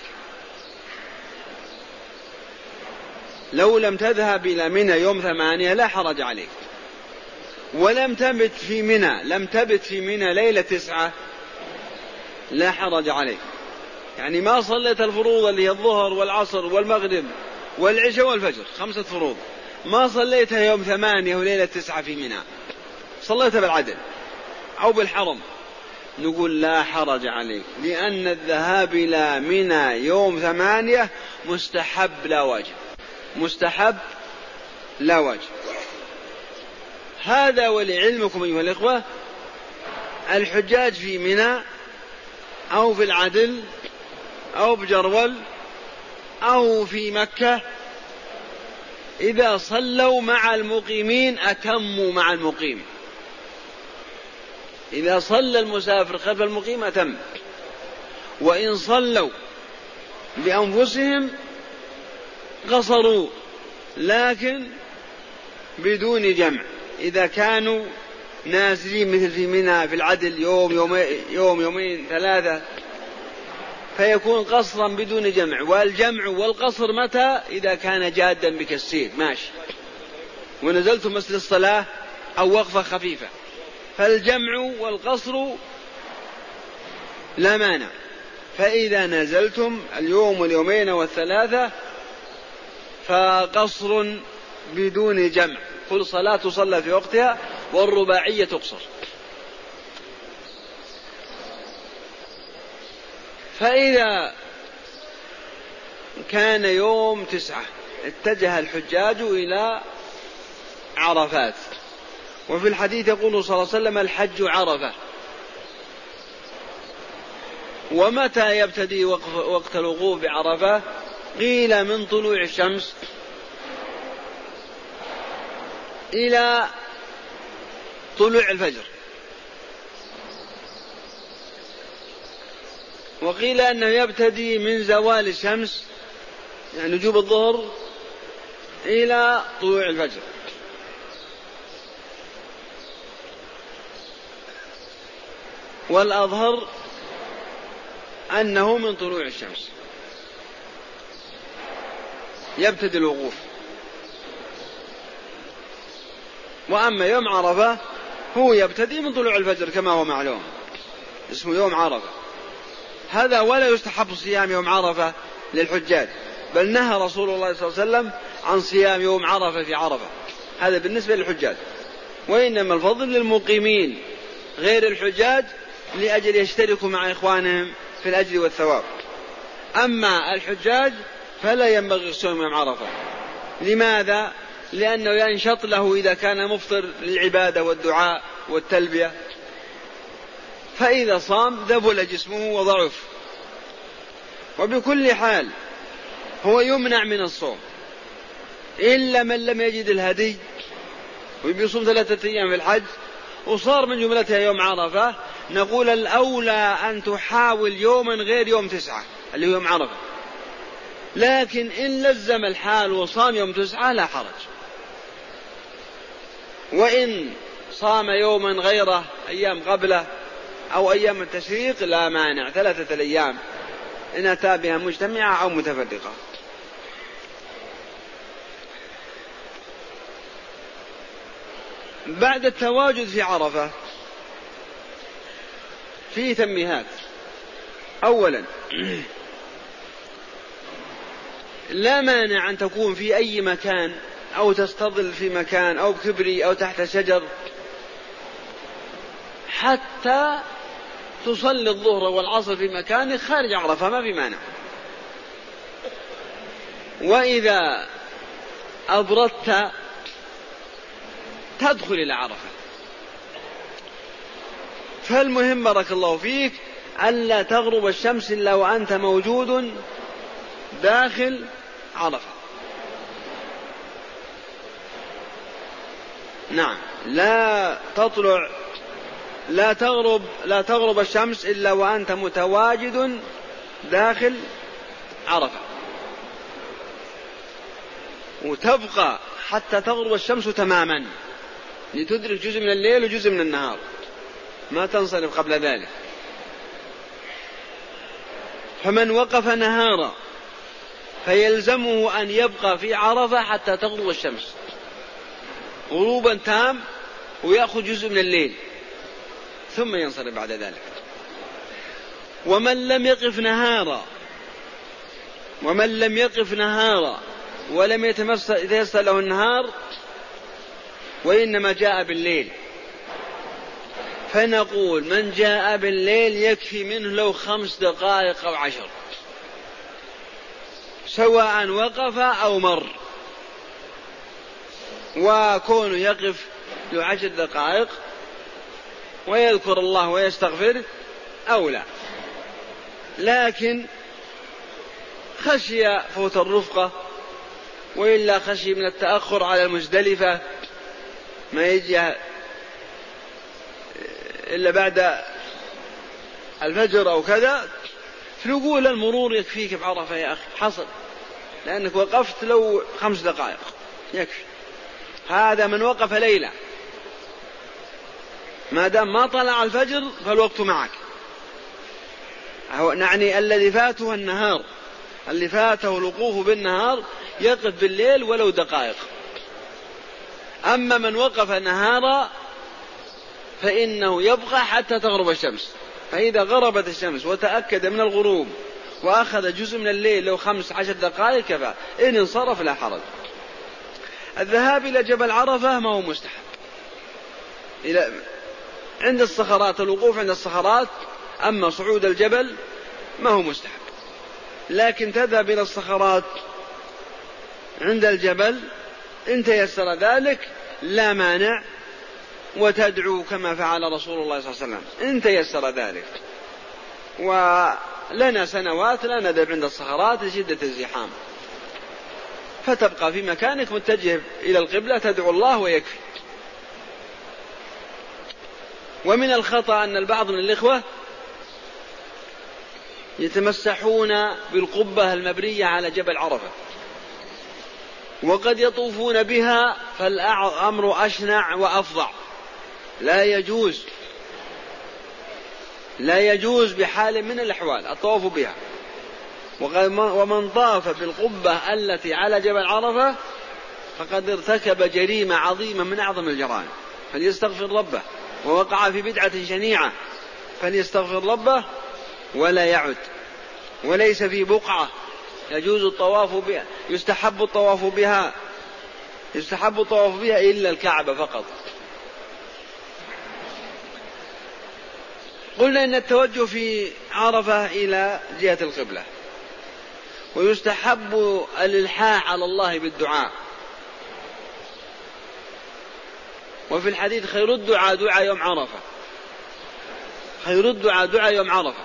لو لم تذهب إلى منى يوم ثمانية لا حرج عليك، ولم تبت في منى لم تبت في منى ليلة تسعة لا حرج عليك. يعني ما صليت الفروض اللي هي الظهر والعصر والمغرب والعشاء والفجر، خمسة فروض، ما صليتها يوم ثمانية وليلة تسعة في منى، صليتها بالعدل أو بالحرم، نقول لا حرج عليك، لأن الذهاب إلى منى يوم ثمانية مستحب لا واجب، مستحب لا واجب. هذا ولعلمكم أيها الإخوة، الحجاج في منى أو في العدل أو بجرول أو في مكة إذا صلوا مع المقيمين أتموا مع المقيم، إذا صلى المسافر خلف المقيم أتم، وإن صلوا بأنفسهم قصروا لكن بدون جمع. إذا كانوا نازلين مثل في منى في العدل يوم يومين, يوم يومين ثلاثة فيكون قصرا بدون جمع، والجمع والقصر متى؟ إذا كان جادا بكالسير ماشي ونزلتم مثل الصلاة أو وقفة خفيفة، فالجمع والقصر لا مانع. فإذا نزلتم اليوم واليومين والثلاثة فقصر بدون جمع، كل صلاة تصلى في وقتها والرباعية تقصر. فإذا كان يوم تسعة اتجه الحجاج إلى عرفات، وفي الحديث يقول صلى الله عليه وسلم الحج عرفة. ومتى يبتدي وقت الوقوف بعرفة؟ قيل من طلوع الشمس إلى طلوع الفجر، وقيل أنه يبتدي من زوال الشمس يعني نجوب الظهر إلى طلوع الفجر. والأظهر أنه من طلوع الشمس يبتدي الوقوف. وأما يوم عرفة هو يبتدي من طلوع الفجر كما هو معلوم، اسمه يوم عرفة هذا. ولا يستحب صيام يوم عرفة للحجاج، بل نهى رسول الله صلى الله عليه وسلم عن صيام يوم عرفة في عرفة، هذا بالنسبة للحجاج. وإنما الفضل للمقيمين غير الحجاج لأجل يشتركوا مع إخوانهم في الأجر والثواب. أما الحجاج فلا ينبغي الصوم يوم عرفة. لماذا؟ لأنه ينشط له إذا كان مفطر للعبادة والدعاء والتلبية، فإذا صام ذبل جسمه وضعف. وبكل حال هو يمنع من الصوم إلا من لم يجد الهدي ويصوم ثلاثة أيام في الحج وصار من جملتها يوم عرفة، نقول الأولى أن تحاول يوما غير يوم تسعة اللي هو يوم عرفة. لكن إن لزم الحال وصام يوم تسعة لا حرج، وإن صام يوما غيره أيام قبله أو أيام التشريق لا مانع، ثلاثة الأيام إن أتى بها مجتمعة أو متفرقة. بعد التواجد في عرفة فيه تنبيهات. أولا، لا مانع أن تكون في أي مكان أو تستظل في مكان أو بكبري أو تحت شجر حتى تصلي الظهر والعصر في مكان خارج عرفة، ما في مانع. وإذا أبردت تدخل إلى عرفة. فالمهم بارك الله فيك ألا تغرب الشمس إلا وأنت موجود داخل عرفة. نعم، لا تطلع لا تغرب لا تغرب الشمس إلا وأنت متواجد داخل عرفة، وتبقى حتى تغرب الشمس تماما لتدرك جزء من الليل وجزء من النهار، ما تنصرف قبل ذلك. فمن وقف نهارا فيلزمه أن يبقى في عرفة حتى تغرب الشمس غروبا تام ويأخذ جزء من الليل ثم ينصرف بعد ذلك. ومن لم يقف نهارا ومن لم يقف نهارا ولم يتيسر له النهار وإنما جاء بالليل، فنقول من جاء بالليل يكفي منه لو خمس دقائق أو عشر، سواء وقف أو مر، وكونه يقف له عشر دقائق ويذكر الله ويستغفر أو لا. لكن خشي فوت الرفقة وإلا خشي من التأخر على المزدلفة ما يجي إلا بعد الفجر أو كذا، فنقول المرور يكفيك بعرفة يا أخي، حصل لأنك وقفت لو خمس دقائق يكفي. هذا من وقف ليلة، ما دام ما طلع الفجر فالوقت معك. نعني الذي فاته النهار، اللي فاته الوقوف بالنهار يقف بالليل ولو دقائق. أما من وقف نهارا فإنه يبقى حتى تغرب الشمس، فإذا غربت الشمس وتأكد من الغروب وأخذ جزء من الليل لو خمس عشر دقائق كفى، إن انصرف لا حرج. الذهاب إلى جبل عرفة ما هو مستحب، إلى عند الصخرات، الوقوف عند الصخرات، أما صعود الجبل ما هو مستحب. لكن تذهب إلى الصخرات عند الجبل إن تيسر ذلك لا مانع، وتدعو كما فعل رسول الله صلى الله عليه وسلم إن تيسر ذلك. ولنا سنوات لا ندب عند الصخرات لشدة الزحام، فتبقى في مكانك متجه إلى القبلة تدعو الله ويكفي. ومن الخطأ أن البعض من الإخوة يتمسحون بالقبة المبنية على جبل عرفة وقد يطوفون بها، فالأمر أشنع وأفظع، لا يجوز لا يجوز بحال من الأحوال الطواف بها. ومن طاف بالقبة التي على جبل عرفة فقد ارتكب جريمة عظيمة من أعظم الجرائم، فليستغفر ربه، ووقع في بدعة شنيعة، فليستغفر ربه ولا يعد. وليس في بقعة يجوز الطواف بها، يستحب الطواف بها يستحب الطواف بها إلا الكعبة فقط. قلنا إن التوجه في عرفة إلى جهة القبلة، ويستحب الإلحاح على الله بالدعاء. وفي الحديث خير الدعاء دعاء يوم عرفة، خير الدعاء دعاء يوم عرفة.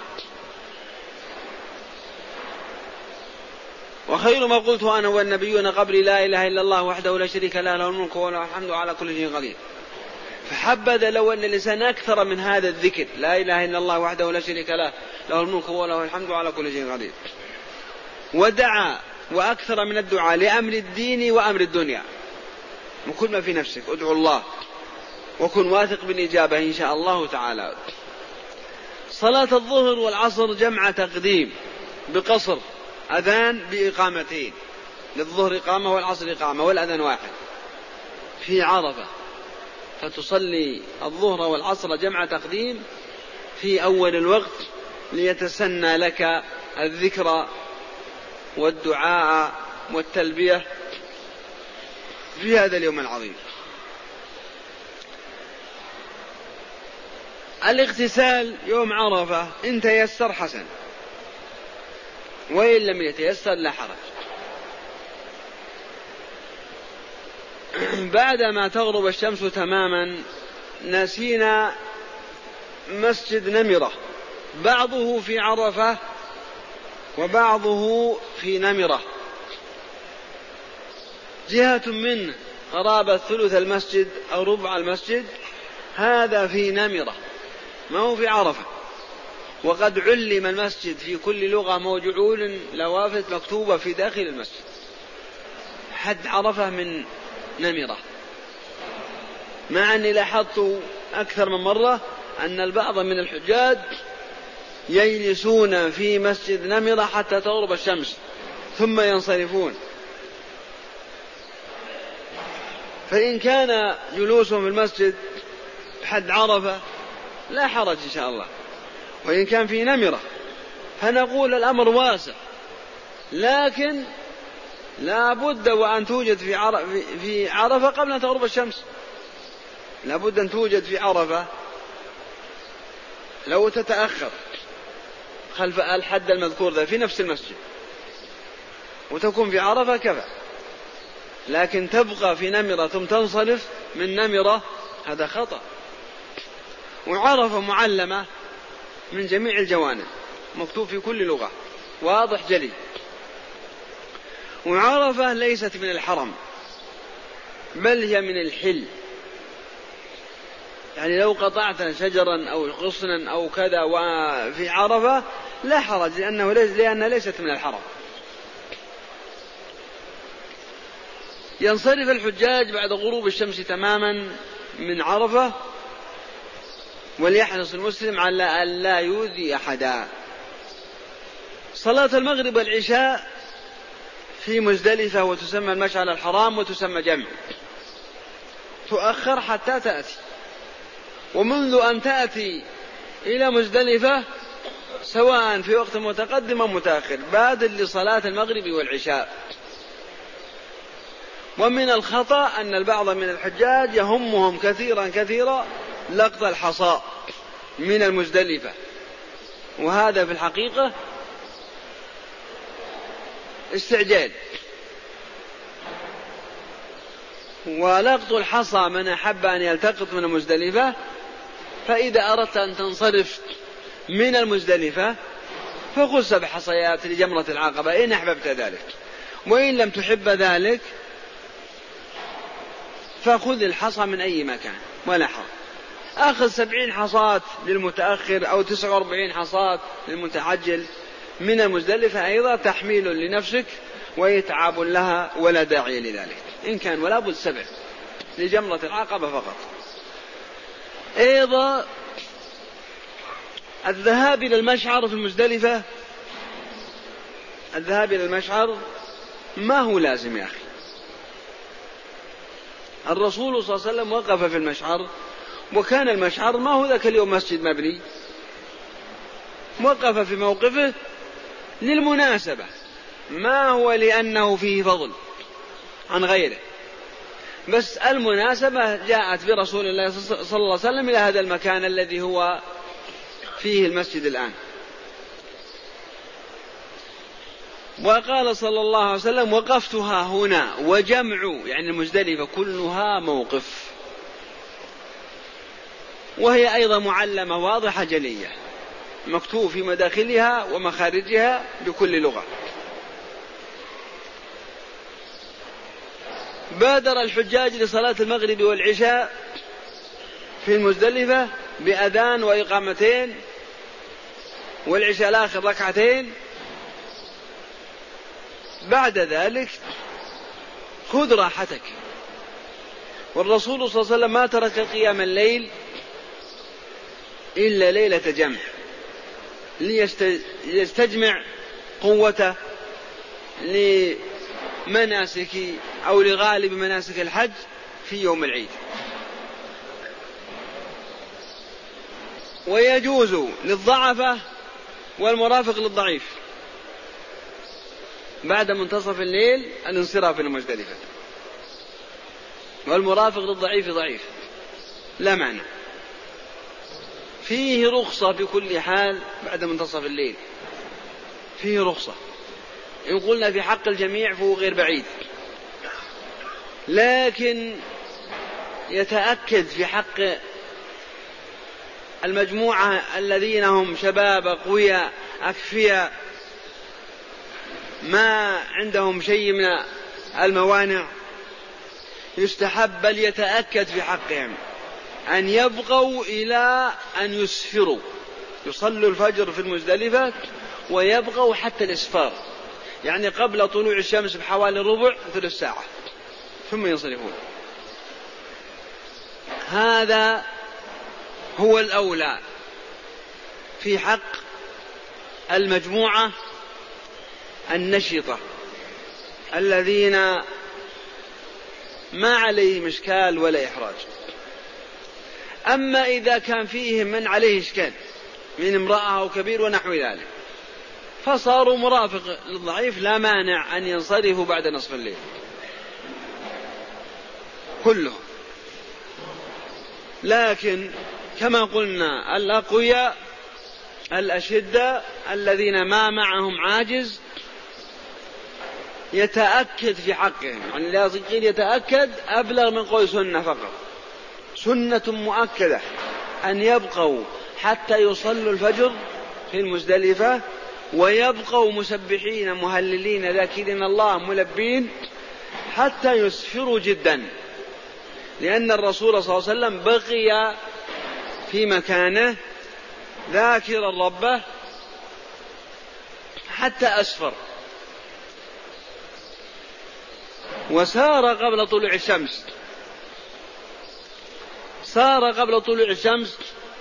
وخير ما قلته أنا والنبيون قبلي لا إله إلا الله وحده لا شريك له له الملك وله الحمد على كل شيء قدير. فحبذا لو أن الإنسان أكثر من هذا الذكر لا إله إلا الله وحده لا شريك له له الملك وله الحمد على كل شيء قدير، ودعا وأكثر من الدعاء لأمر الدين وأمر الدنيا، وكل ما في نفسك ادعو الله وكن واثق بالإجابة إن شاء الله تعالى. صلاة الظهر والعصر جمع تقديم بقصر، أذان بإقامتين، للظهر إقامة والعصر إقامة والأذان واحد في عرفة، فتصلي الظهر والعصر جمع تقديم في أول الوقت ليتسنى لك الذكر والدعاء والتلبية في هذا اليوم العظيم. الاغتسال يوم عرفة إن تيسر حسن، وإن لم يتيسر لا حرج. بعدما تغرب الشمس تماما نسينا مسجد نمرة، بعضه في عرفة وبعضه في نمرة، جهة منه قرابة ثلث المسجد أو ربع المسجد، هذا في نمرة ما هو في عرفة. وقد علم المسجد في كل لغة موجعول لوافت مكتوبة في داخل المسجد، حد عرفة من نمرة، مع أني لاحظت أكثر من مرة أن البعض من الحجاج يجلسون في مسجد نمرة حتى تغرب الشمس ثم ينصرفون. فإن كان جلوسهم في المسجد حد عرفة لا حرج إن شاء الله، وإن كان في نمرة فنقول الأمر واسع، لكن لا بد وأن توجد في عرفة قبل أن تغرب الشمس، لا بد أن توجد في عرفة. لو تتأخر خلف الحد المذكور ذا في نفس المسجد وتكون في عرفة كفى، لكن تبقى في نمرة ثم تنصرف من نمرة هذا خطأ. وعرفة معلمة من جميع الجوانب، مكتوب في كل لغة واضح جلي. وعرفة ليست من الحرم بل هي من الحل، يعني لو قطعت شجرا أو غصنا أو كذا وفي عرفة لا حرج، لأنه ليس لأنها ليست من الحرم. ينصرف الحجاج بعد غروب الشمس تماما من عرفة، وليحرص المسلم على أن لا يؤذي أحدا. صلاة المغرب والعشاء في مزدلفة وتسمى المشعر الحرام وتسمى جمع، تؤخر حتى تأتي، ومنذ أن تأتي إلى مزدلفة سواء في وقت متقدم أو متأخر بادر لصلاة المغرب والعشاء. ومن الخطأ أن البعض من الحجاج يهمهم كثيرا كثيرا لقط الحصى من المزدلفة، وهذا في الحقيقة استعجال. ولقط الحصى من أحب أن يلتقط من المزدلفة، فإذا أردت أن تنصرف من المزدلفة فخذ سبع حصيات لجمرة العقبة إن أحببت ذلك، وإن لم تحب ذلك فخذ الحصى من أي مكان ولا حرج. أخذ سبعين حصاة للمتأخر أو تسع واربعين حصاة للمتعجل من المزدلفة أيضا تحميل لنفسك ويتعاب لها ولا داعي لذلك، إن كان ولا بد سبع لجمرة العقبة فقط. أيضا الذهاب إلى المشعر في المزدلفة، الذهاب إلى المشعر ما هو لازم يا أخي. الرسول صلى الله عليه وسلم وقف في المشعر، وكان المشعر ما هو ذاك اليوم مسجد مبني، وقف في موقفه للمناسبة، ما هو لأنه فيه فضل عن غيره، بس المناسبة جاءت برسول الله صلى الله عليه وسلم إلى هذا المكان الذي هو فيه المسجد الآن. وقال صلى الله عليه وسلم وقفتها هنا وجمع يعني المزدلفة كلها موقف، وهي أيضا معلمة واضحة جلية مكتوب في مداخلها ومخارجها بكل لغة. بادر الحجاج لصلاة المغرب والعشاء في المزدلفة بأذان وإقامتين، والعشاء الآخر ركعتين. بعد ذلك خذ راحتك. والرسول صلى الله عليه وسلم ما ترك قيام الليل إلا ليلة جمع ليستجمع قوته لمناسك أو لغالب مناسك الحج في يوم العيد. ويجوز للضعفة والمرافق للضعيف بعد منتصف الليل الانصراف إلى مزدلفة، والمرافق للضعيف ضعيف لا معنى، فيه رخصة بكل حال بعد منتصف الليل، فيه رخصة. إن قلنا في حق الجميع فهو غير بعيد، لكن يتأكد في حق المجموعة الذين هم شباب أقوياء أكفياء ما عندهم شيء من الموانع، يستحب بل يتأكد في حقهم أن يبقوا إلى أن يسفروا، يصلوا الفجر في المزدلفة ويبقوا حتى الإسفار، يعني قبل طلوع الشمس بحوالي ربع ثلث ساعة ثم ينصرفون. هذا هو الأولى في حق المجموعة النشطة الذين ما عليهم إشكال ولا إحراج. أما إذا كان فيهم من عليه إشكال من امرأة أو كبير ونحو ذلك فصاروا مرافق للضعيف لا مانع أن ينصرفوا بعد نصف الليل كلهم. لكن كما قلنا الأقوياء الأشدة الذين ما معهم عاجز يتأكد في حقهم، يعني لازم يتأكد أبلغ من قول سنة فقط، سنة مؤكدة أن يبقوا حتى يصلوا الفجر في المزدلفة ويبقوا مسبحين مهللين ذاكرين الله ملبين حتى يسفروا جدا، لأن الرسول صلى الله عليه وسلم بقي في مكانه ذاكرا ربه حتى أسفر، وسار قبل طلوع الشمس، سار قبل طلوع الشمس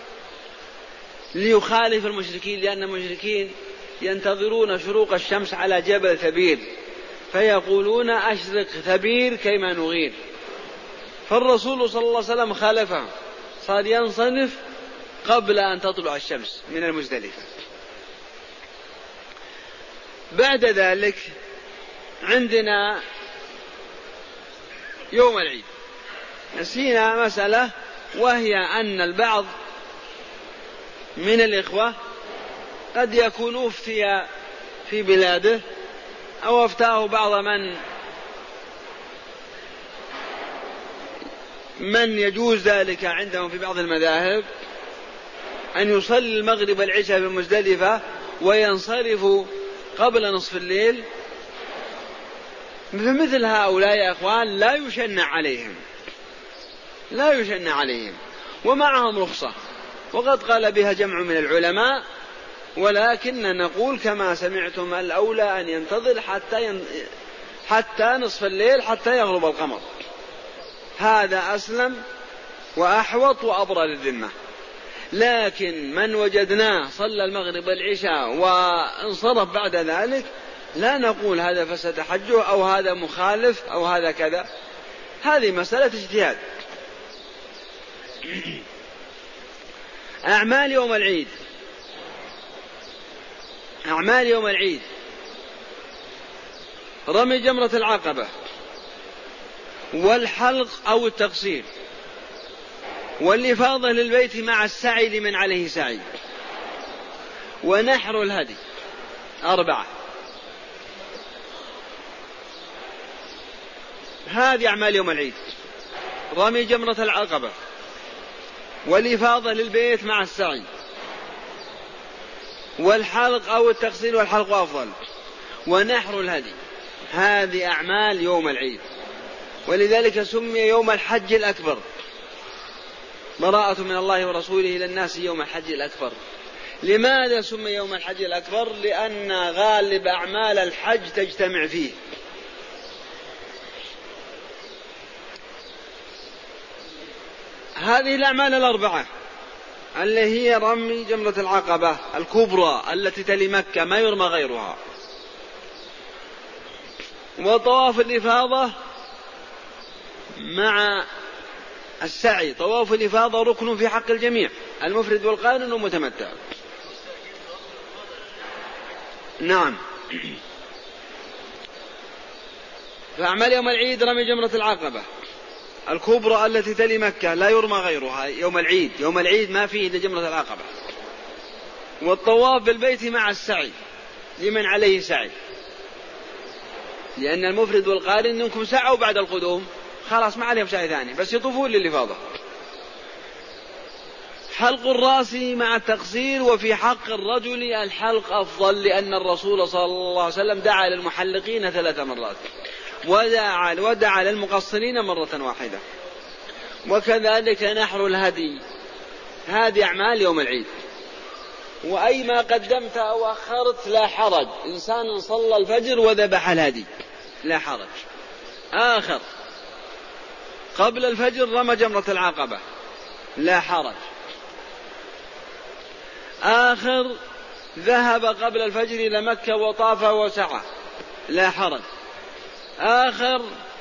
ليخالف المشركين، لأن المشركين ينتظرون شروق الشمس على جبل ثبير فيقولون أشرق ثبير كيما نغير، فالرسول صلى الله عليه وسلم خالفه، صار ينصرف قبل أن تطلع الشمس من المزدلفة. بعد ذلك عندنا يوم العيد، نسينا مسألة وهي أن البعض من الإخوة قد يكون أفتي في بلاده أو أفتاه بعض من من يجوز ذلك عندهم في بعض المذاهب أن يصلي المغرب والعشاء في المزدلفة وينصرفوا قبل نصف الليل. فمثل هؤلاء يا أخوان لا يشنع عليهم، لا يشنع عليهم ومعهم رخصة، وقد قال بها جمع من العلماء، ولكن نقول كما سمعتم الأولى أن ينتظر حتى ين... حتى نصف الليل حتى يغرب القمر، هذا أسلم وأحوط وأبرى للذمة. لكن من وجدناه صلى المغرب والعشاء وانصرف بعد ذلك لا نقول هذا فسد حجه أو هذا مخالف أو هذا كذا، هذه مسألة اجتهاد. أعمال يوم العيد، أعمال يوم العيد: رمي جمرة العقبة، والحلق أو التقصير، والإفاضة للبيت مع السعي لمن عليه سعي، ونحر الهدي. أربعة. هذه أعمال يوم العيد: رمي جمرة العقبة، والإفاضة للبيت مع السعي، والحلق أو التقصير والحلق أفضل، ونحر الهدي. هذه أعمال يوم العيد، ولذلك سمي يوم الحج الأكبر، براءة من الله ورسوله إلى الناس يوم الحج الأكبر. لماذا سمي يوم الحج الأكبر؟ لأن غالب أعمال الحج تجتمع فيه. هذه الأعمال الأربعة اللي هي رمي جمرة العقبة الكبرى التي تلي مكة ما يرمى غيرها، وطواف الإفاضة مع السعي. طواف الإفاضة ركن في حق الجميع، المفرد والقارن والمتمتع. نعم. فأعمال يوم العيد: رمي جمرة العقبة الكبرى التي تلي مكة لا يرمى غيرها يوم العيد، يوم العيد ما فيه إلا جمرة العقبة، والطواف بالبيت مع السعي لمن عليه سعي، لأن المفرد والقارن إنكم سعوا بعد القدوم خلاص ما عليهم سعي ثاني، بس يطوفون للإفاضة. حلق الرأس مع التقصير، وفي حق الرجل الحلق أفضل، لأن الرسول صلى الله عليه وسلم دعا للمحلقين ثلاث مرات، ودعا, ودعا للمقصرين مرة واحدة. وكذلك نحر الهدي. هذه أعمال يوم العيد، وأي ما قدمت أو أخرت لا حرج. إنسان صلى الفجر وذبح الهدي لا حرج، آخر قبل الفجر رمى جمرة العقبة لا حرج، آخر ذهب قبل الفجر إلى مكة وطاف وسعى لا حرج، آخر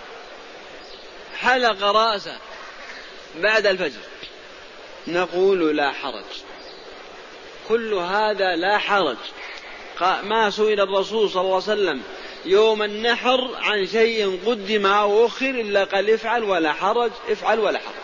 حلق رأسه بعد الفجر نقول لا حرج. كل هذا لا حرج. ما سئل الرسول صلى الله عليه وسلم يوم النحر عن شيء قدم أو أخر إلا قال افعل ولا حرج، افعل ولا حرج.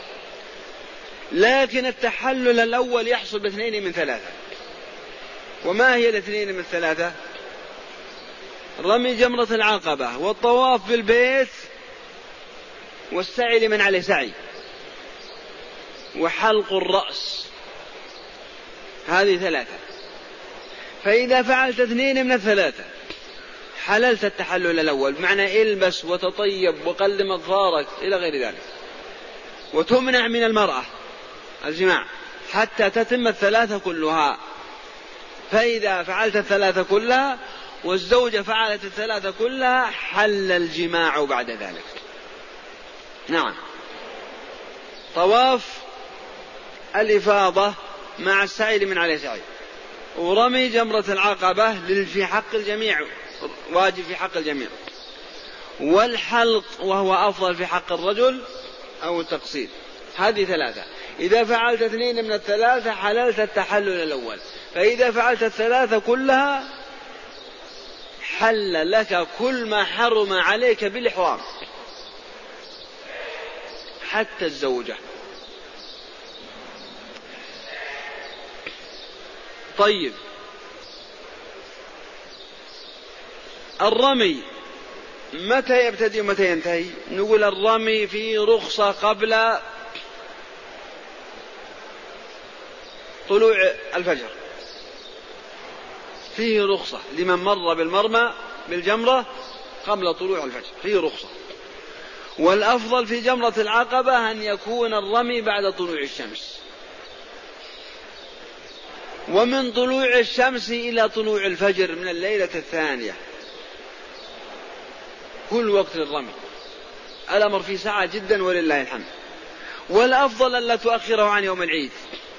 لكن التحلل الأول يحصل باثنين من ثلاثة. وما هي الاثنين من ثلاثة؟ رمي جمرة العقبة، والطواف بالبيت، والسعي لمن عليه سعي، وحلق الرأس. هذه ثلاثة. فإذا فعلت اثنين من الثلاثة حللت التحلل الأول، بمعنى البس وتطيب وقلم أظفارك إلى غير ذلك، وتمنع من المرأة الجماع حتى تتم الثلاثة كلها. فإذا فعلت الثلاثة كلها والزوجة فعلت الثلاثة كلها حل الجماع بعد ذلك. نعم. طواف الإفاضة مع السعي من عليه سعي، ورمي جمرة العقبة في حق الجميع، واجب في حق الجميع، والحلق وهو أفضل في حق الرجل أو التقصير. هذه ثلاثة. إذا فعلت اثنين من الثلاثة حللت التحلل الأول، فإذا فعلت الثلاثة كلها حل لك كل ما حرم عليك بالإحرام حتى الزوجة. طيب، الرمي متى يبتدئ ومتى ينتهي؟ نقول الرمي في رخصة قبل طلوع الفجر، فيه رخصة لمن مر بالمرمى بالجمرة قبل طلوع الفجر، فيه رخصة. والأفضل في جمرة العقبة أن يكون الرمي بعد طلوع الشمس، ومن طلوع الشمس إلى طلوع الفجر من الليلة الثانية كل وقت للرمي. الأمر فيه ساعة جدا ولله الحمد. والأفضل أن لا تؤخره عن يوم العيد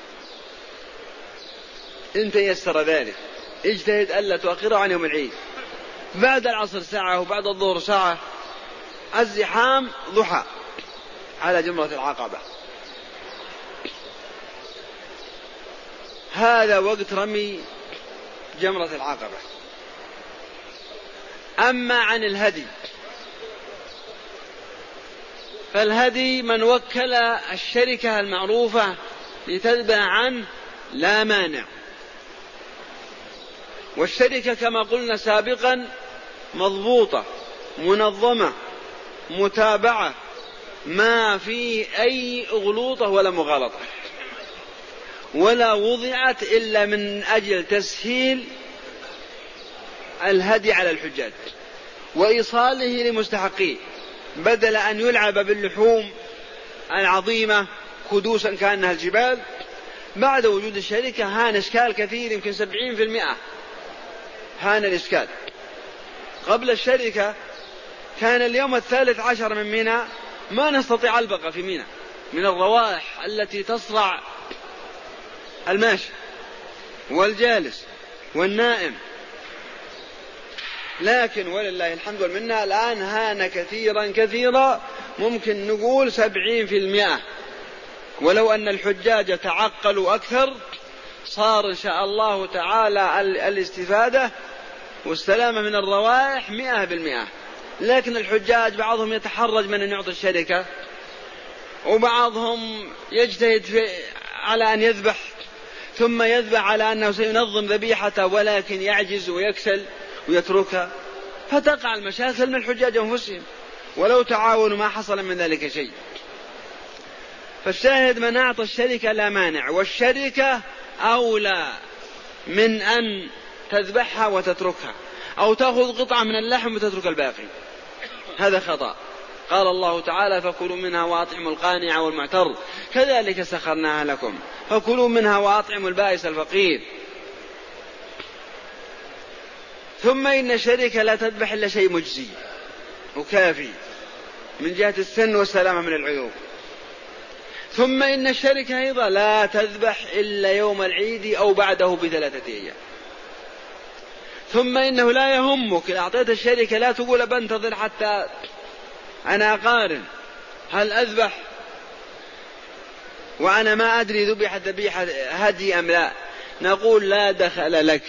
إن تيسر ذلك، اجتهد ألا تؤخره عن يوم العيد. بعد العصر ساعة وبعد الظهر ساعة، الزحام ضحى على جمرة العقبة. هذا وقت رمي جمرة العقبة. أما عن الهدي فالهدي من وكل الشركة المعروفة لتذبح عنه لا مانع. والشركة كما قلنا سابقا مضبوطة منظمة متابعة ما فيه أي أغلوطة ولا مغالطة، ولا وضعت إلا من أجل تسهيل الهدي على الحجاج وإيصاله لمستحقيه، بدل أن يلعب باللحوم العظيمة كدوسا كأنها الجبال. بعد وجود الشركة هان إشكال كثير، يمكن سبعين في المئة هان الإشكال. قبل الشركة كان اليوم الثالث عشر من منى ما نستطيع البقاء في منى من الروائح التي تصرع الماشي والجالس والنائم، لكن ولله الحمد والمنة الآن هان كثيرا كثيرا، ممكن نقول سبعين في المئة. ولو أن الحجاج تعقلوا أكثر صار إن شاء الله تعالى الاستفادة والسلامة من الروائح مئة بالمئة. لكن الحجاج بعضهم يتحرج من أن يعطي الشركة، وبعضهم يجتهد في على أن يذبح، ثم يذبح على أنه سينظم ذبيحته ولكن يعجز ويكسل ويتركها، فتقع المشاكل من الحجاج أنفسهم، ولو تعاونوا ما حصل من ذلك شيء. فالشاهد من أعطى الشركة لا مانع، والشركة أولى من أن تذبحها وتتركها أو تأخذ قطعة من اللحم وتترك الباقي، هذا خطأ. قال الله تعالى فكلوا منها وأطعموا القانع والمعتر كذلك سخرناها لكم فكلوا منها وأطعموا البائس الفقير. ثم إن الشركة لا تذبح إلا شيء مجزي وكافي من جهة السن والسلامة من العيوب. ثم إن الشركة أيضا لا تذبح إلا يوم العيد أو بعده بثلاثة أيام. ثم إنه لا يهمك إذا أعطيت الشركة لا تقول بنتظر حتى أنا أقارن هل أذبح وأنا ما أدري ذبحت ذبيحة هدي أم لا. نقول لا دخل لك،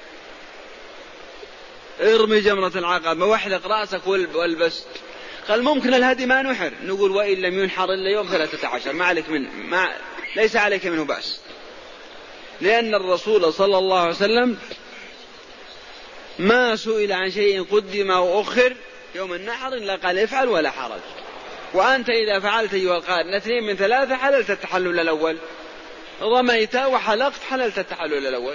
ارمي جمرة العقبة واحلق رأسك والبس. قال ممكن الهدي ما نحر، نقول وإن لم ينحر إلا يوم ثلاثة عشر ما عليك من ما ليس عليك منه بأس، لأن الرسول صلى الله عليه وسلم ما سئل عن شيء قدم أو أخر يوم النحر إلا قال افعل ولا حرج. وأنت إذا فعلت أيها القارئ اثنين من ثلاثة حللت التحلل الأول، رميت وحلقت حللت التحلل الأول.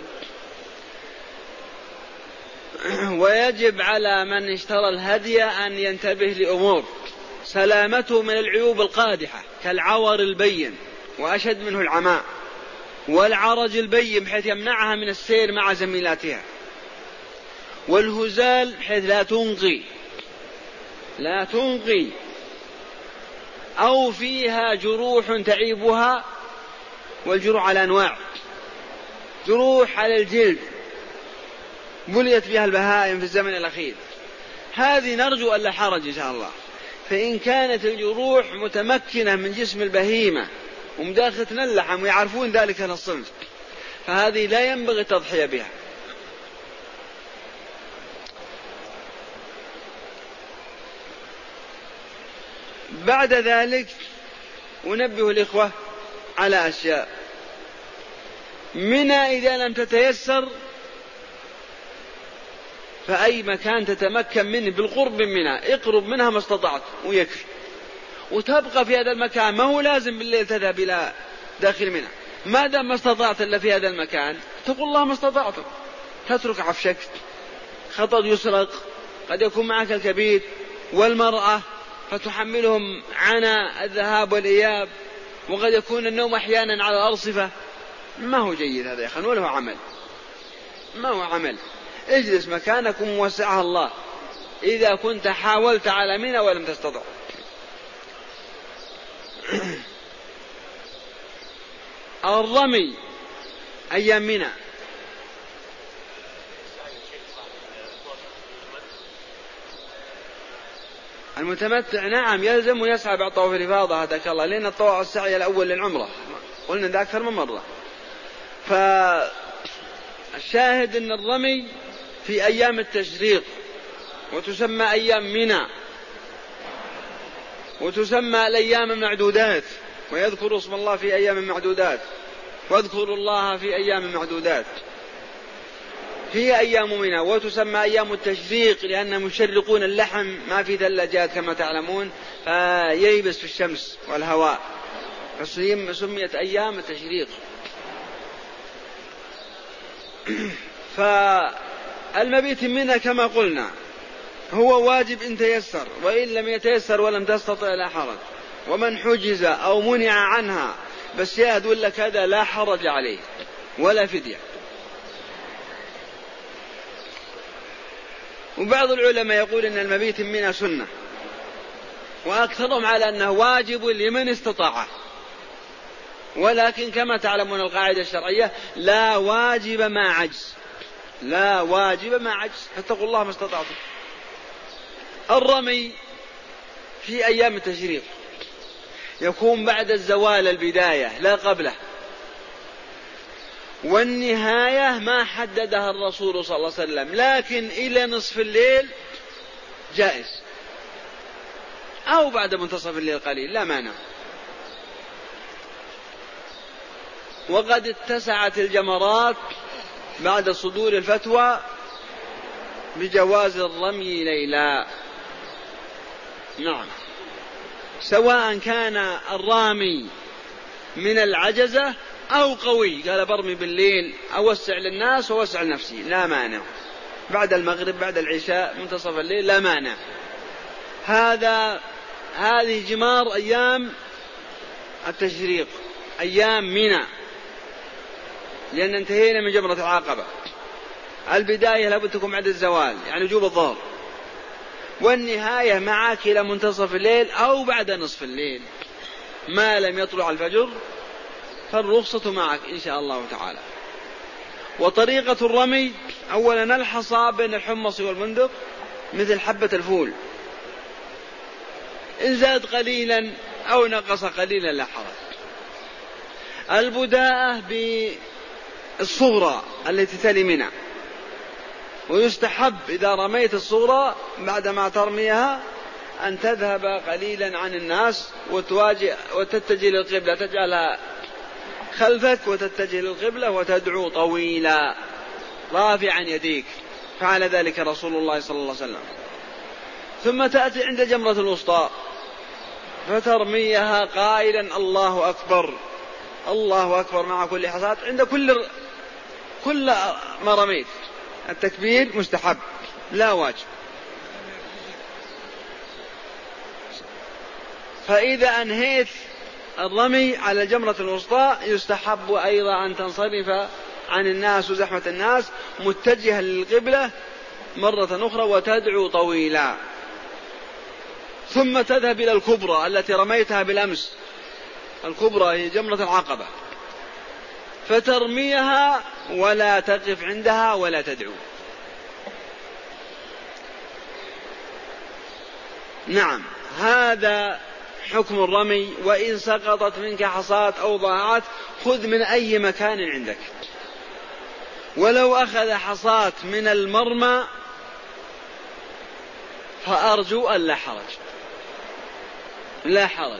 ويجب على من اشترى الهدي أن ينتبه لأمور سلامته من العيوب القادحة كالعور البين وأشد منه العماء والعرج البين بحيث يمنعها من السير مع زميلاتها، والهزال بحيث لا تنقي لا تنقي أو فيها جروح تعيبها، والجروح على أنواع، جروح على الجلد بليت بها البهائم في الزمن الأخير، هذه نرجو ألا حرج إن شاء الله. فإن كانت الجروح متمكنة من جسم البهيمة ومداخلة اللحم ويعرفون ذلك الصنف فهذه لا ينبغي التضحية بها. بعد ذلك أنبه الإخوة على أشياء. منى إذا لم تتيسر فأي مكان تتمكن منه بالقرب من منى اقرب منها ما استطعت ويكفي، وتبقى في هذا المكان، ما هو لازم بالليل تذهب إلى داخل منى، ما دام ما استطعت إلا في هذا المكان تقول الله ما استطعت، تترك عفشك، خطر يسرق، قد يكون معك الكبير والمرأة فتحملهم عنا الذهاب والإياب، وقد يكون النوم أحيانا على الأرصفة، ما هو جيد هذا يا أخوان ولا هو عمل، ما هو عمل. اجلس مكانكم ووسعها الله إذا كنت حاولت على منى ولم تستطع. الرمي أيام منى المتمتع نعم يلزم ويسعى بعد طواف الإفاضة هداك الله، لأن الطواف السعي الأول للعمرة قلنا ذا أكثر من مرة. فالشاهد أن الرمي في أيام التشريق وتسمى أيام منى وتسمى الأيام المعدودات، ويذكر اسم الله في أيام معدودات، واذكروا الله في أيام معدودات. هي أيام منى، وتسمى أيام التشريق لأنهم يشرقون اللحم، ما في ثلاجات كما تعلمون فييبس في الشمس والهواء، فسميت أيام التشريق. فالمبيت منها كما قلنا هو واجب إن تيسر، وإن لم يتيسر ولم تستطع لا حرج. ومن حجز أو منع عنها بس يهدون لك هذا لا حرج عليه ولا فدية. وبعض العلماء يقول إن المبيت منها سنة، وأكثرهم على أنه واجب لمن استطاعه، ولكن كما تعلمون القاعدة الشرعية لا واجب مع عجز، لا واجب مع عجز، فاتقوا الله ما استطعتم. الرمي في أيام التشريق يكون بعد الزوال البداية لا قبله، والنهاية ما حددها الرسول صلى الله عليه وسلم، لكن إلى نصف الليل جائز، أو بعد منتصف الليل قليل لا مانع. وقد اتسعت الجمرات بعد صدور الفتوى بجواز الرمي ليلا. نعم، سواء كان الرامي من العجزة أو قوي، قال برمي بالليل أوسع للناس ووسع لنفسي لا مانع، بعد المغرب بعد العشاء منتصف الليل لا مانع. هذا هذه جمار أيام التشريق، أيام منى، لأن انتهينا من جمرة العقبة. البداية لابد تكون بعد الزوال يعني وجوب الظهر، والنهاية معك إلى منتصف الليل أو بعد نصف الليل ما لم يطلع الفجر، فالرخصة معك إن شاء الله تعالى. وطريقة الرمي أولا الحصى بين الحمص والبندق مثل حبة الفول، إن زاد قليلا أو نقص قليلا لا حرج. البداءة بالصغرى التي تلي منها، ويستحب إذا رميت الصغرى بعدما ترميها أن تذهب قليلا عن الناس وتواجه وتتجه للقبلة، تجعلها خلفك وتتجه للقبلة وتدعو طويلا رافعا يديك، فعل ذلك رسول الله صلى الله عليه وسلم. ثم تأتي عند جمرة الوسطى فترميها قائلا الله أكبر الله أكبر مع كل حصاة، عند كل كل ما رميت التكبير مستحب لا واجب. فإذا أنهيت الرمي على جمرة الوسطى يستحب أيضا أن تنصرف عن الناس وزحمة الناس متجها للقبلة مرة أخرى وتدعو طويلا، ثم تذهب إلى الكبرى التي رميتها بالأمس. الكبرى هي جمرة العقبة، فترميها ولا تقف عندها ولا تدعو. نعم، هذا حكم الرمي. وإن سقطت منك حصاة أو ضاعت خذ من أي مكان عندك، ولو أخذ حصاة من المرمى فأرجو أن لا حرج لا حرج.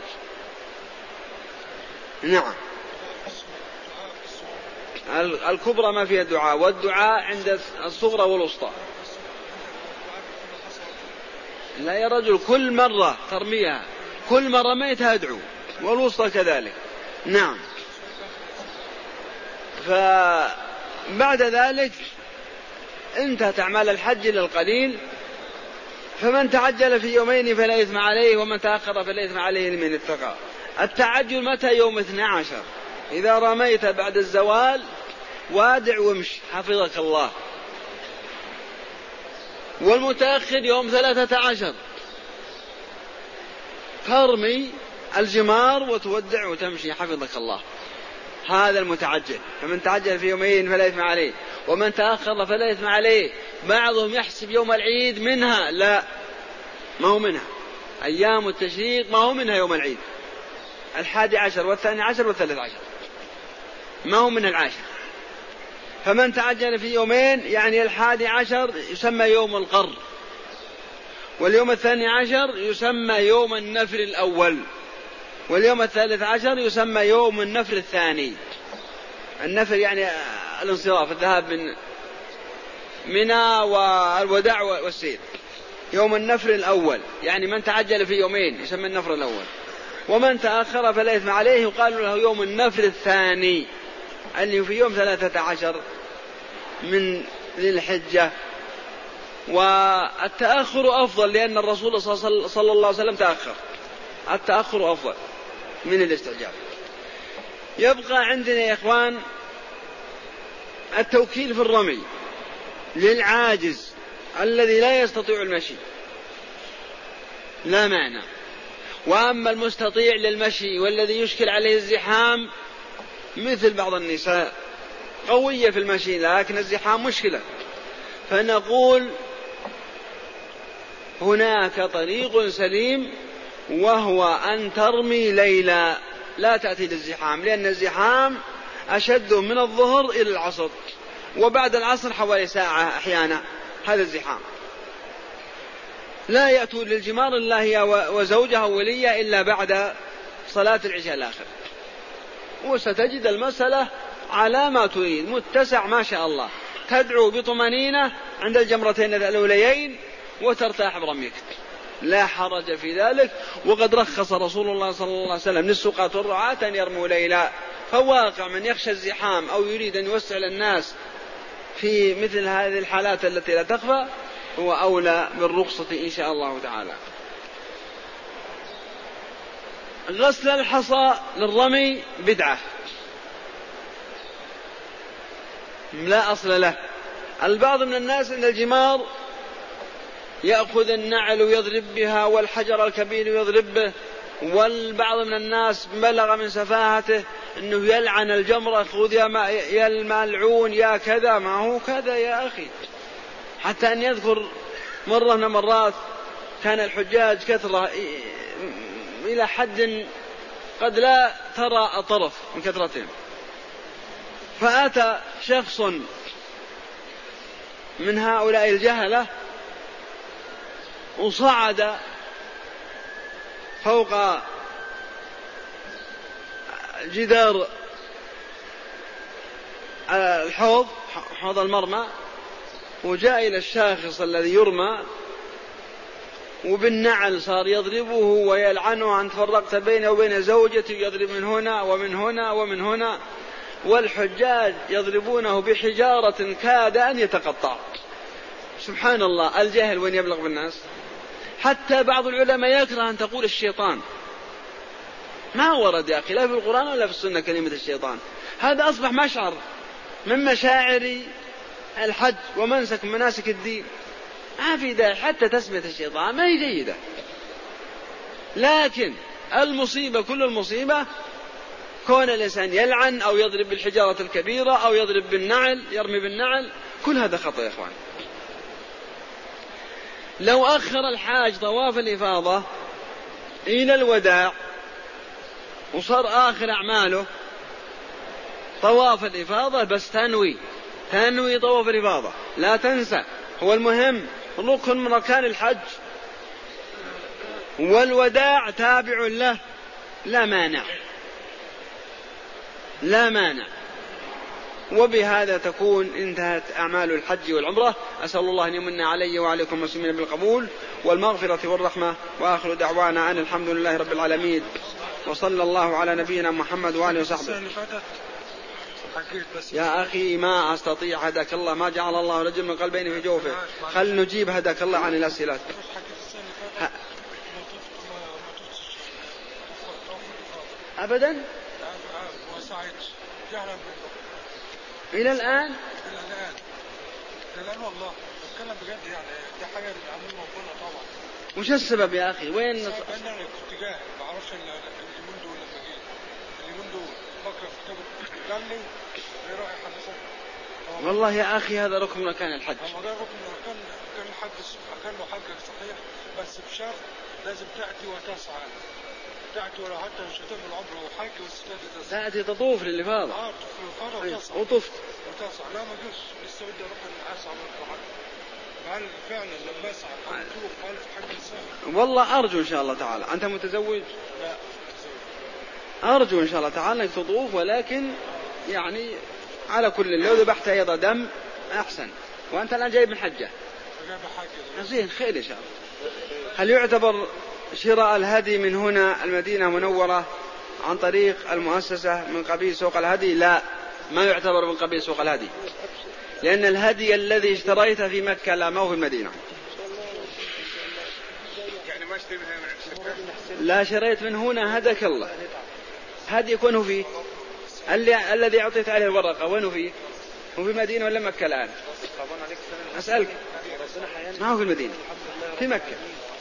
نعم، الكبرى ما فيها دعاء، والدعاء عند الصغرى والوسطى. لا يا رجل، كل مرة ترميها كل مرة رميتها ادعو، والوسطى كذلك. نعم، فبعد ذلك انت تعمل الحج للقليل، فمن تعجل في يومين فلا إثم عليه، ومن تأخر فلا إثم عليه لمن اتقى. التعجل متى؟ يوم اثني عشر، إذا رميت بعد الزوال وادع وامشي حفظك الله. والمتأخر يوم ثلاثة عشر ترمي الجمار وتودع وتمشي حفظك الله. هذا المتعجل. فمن تعجل في يومين فلا إثم عليه، ومن تأخر فلا إثم عليه. بعضهم يحسب يوم العيد منها، لا، ما هو منها. أيام التشريق ما هو منها يوم العيد، الحادي عشر والثاني عشر والثالث عشر، ما هو من العاشر. فمن تعجل في يومين يعني الحادي عشر يسمى يوم القر، واليوم الثاني عشر يسمى يوم النفر الأول، واليوم الثالث عشر يسمى يوم النفر الثاني. النفر يعني الانصراف، الذهاب من منى والوداع والسير. يوم النفر الأول يعني من تعجل في يومين يسمى النفر الأول، ومن تأخر فلا إثم عليه يقال له يوم النفر الثاني اللي في يوم ثلاثة عشر من ذي الحجة. والتأخر أفضل لأن الرسول صلى الله عليه وسلم تأخر، التأخر أفضل من الاستعجال. يبقى عندنا يا إخوان التوكيل في الرمي للعاجز الذي لا يستطيع المشي لا مانع، وأما المستطيع للمشي والذي يشكل عليه الزحام مثل بعض النساء قوية في المشي لكن الزحام مشكلة، فنقول هناك طريق سليم وهو أن ترمي ليلا لا تأتي للزحام، لأن الزحام أشد من الظهر إلى العصر، وبعد العصر حوالي ساعة أحيانا هذا الزحام. لا يأتوا للجمار إلا هي وزوجها ولية إلا بعد صلاة العشاء الآخر، وستجد المسألة على ما تريد متسع ما شاء الله، تدعو بطمأنينة عند الجمرتين الأوليين وترتاح برميك، لا حرج في ذلك. وقد رخص رسول الله صلى الله عليه وسلم للسقاة والرعاة أن يرموا ليلا، فواقع من يخشى الزحام أو يريد أن يوسع للناس في مثل هذه الحالات التي لا تخفى هو أولى بالرخصة إن شاء الله تعالى. غسل الحصى للرمي بدعة لا أصل له. البعض من الناس إن الجمار يأخذ النعل ويضرب بها والحجر الكبير ويضرب به، والبعض من الناس بلغ من سفاهته أنه يلعن الجمرة خذ يا الملعون يا كذا. ما هو كذا يا أخي، حتى أن يذكر مرة من المرات كان الحجاج كثرة إلى حد قد لا ترى الطرف من كثرتهم، فأتى شخص من هؤلاء الجهلة وصعد فوق جدار الحوض حوض المرمى وجاء إلى الشاخص الذي يرمى وبالنعل صار يضربه ويلعنه أن تفرقت بينه وبين زوجتي، يضرب من هنا ومن هنا ومن هنا، والحجاج يضربونه بحجارة كاد أن يتقطع. سبحان الله، الجهل وين يبلغ بالناس. حتى بعض العلماء يكره أن تقول الشيطان، ما ورد يا أخي لا في القرآن ولا في السنة كلمة الشيطان، هذا أصبح مشعر من مشاعر الحج ومنسك من مناسك الدين، ما في داعي حتى تسمية الشيطان، ما هي جيدة. لكن المصيبة كل المصيبة كون الإنسان يلعن أو يضرب بالحجارة الكبيرة أو يضرب بالنعل يرمي بالنعل، كل هذا خطأ يا إخوان. لو أخر الحاج طواف الإفاضة إلى الوداع وصار آخر أعماله طواف الإفاضة بس تنوي تنوي طواف الإفاضة، لا تنسى، هو المهم ركن من أركان الحج، والوداع تابع له لا مانع لا مانع. وبهذا تكون انتهت أعمال الحج والعمرة. أسأل الله أن يمن علي وعليكم المسلمين بالقبول والمغفرة والرحمة، وآخر دعوانا أن الحمد لله رب العالمين، وصلى الله على نبينا محمد وآله وصحبه. يا أخي ما أستطيع هداك الله، ما جعل الله رجل من قلبين في جوفه، خل نجيب هداك الله عن الأسئلة. أبدا إلى الآن الآن والله بتكلم بجد، يعني دي حاجة عمود ربنا طبعا. وش السبب يا أخي؟ وين السبب أن أنا كنت جاهل ما أعرفش اليومين دول، لما جيت اليومين دول بقرأ في كتاب قال لي إيه رأي حضرتك؟ والله يا أخي هذا ركن من أركان الحج. هو ده ركن من أركان أركان الحج، أركان له حج صحيح، بس بشرط لازم تأتي وتسعى، تأتي ولو حتى مش هتعمل عمره وحج بس تأتي تأتي تطوف للإفاضة. آه تطوف للإفاضة وتسعى. وطفت وتسعى لا ما جوش لسه بدي أروح أسعى مرة حج. هل فعلا لما أسعى أطوف هل في حج السنة؟ والله أرجو إن شاء الله تعالى. أنت متزوج؟ لا متزوج. أرجو إن شاء الله تعالى أنك تطوف، ولكن يعني على كل لو ذبحت أيضا دم أحسن. وأنت الآن جايب من حجة. جايب حاجة. زين خير إن شاء الله. هل يعتبر شراء الهدي من هنا المدينة المنورة عن طريق المؤسسة من قبيل سوق الهدي؟ لا، ما يعتبر من قبيل سوق الهدي، لأن الهدي الذي اشتريته في مكة لا، ما هو في المدينة. لا، شريت من هنا هداك الله، هدي يكون فيه اللي الذي أعطيت عليه الورقة وينه فيه؟ هو في المدينة ولا مكة الآن؟ أسألك. ما هو في المدينة، في مكة.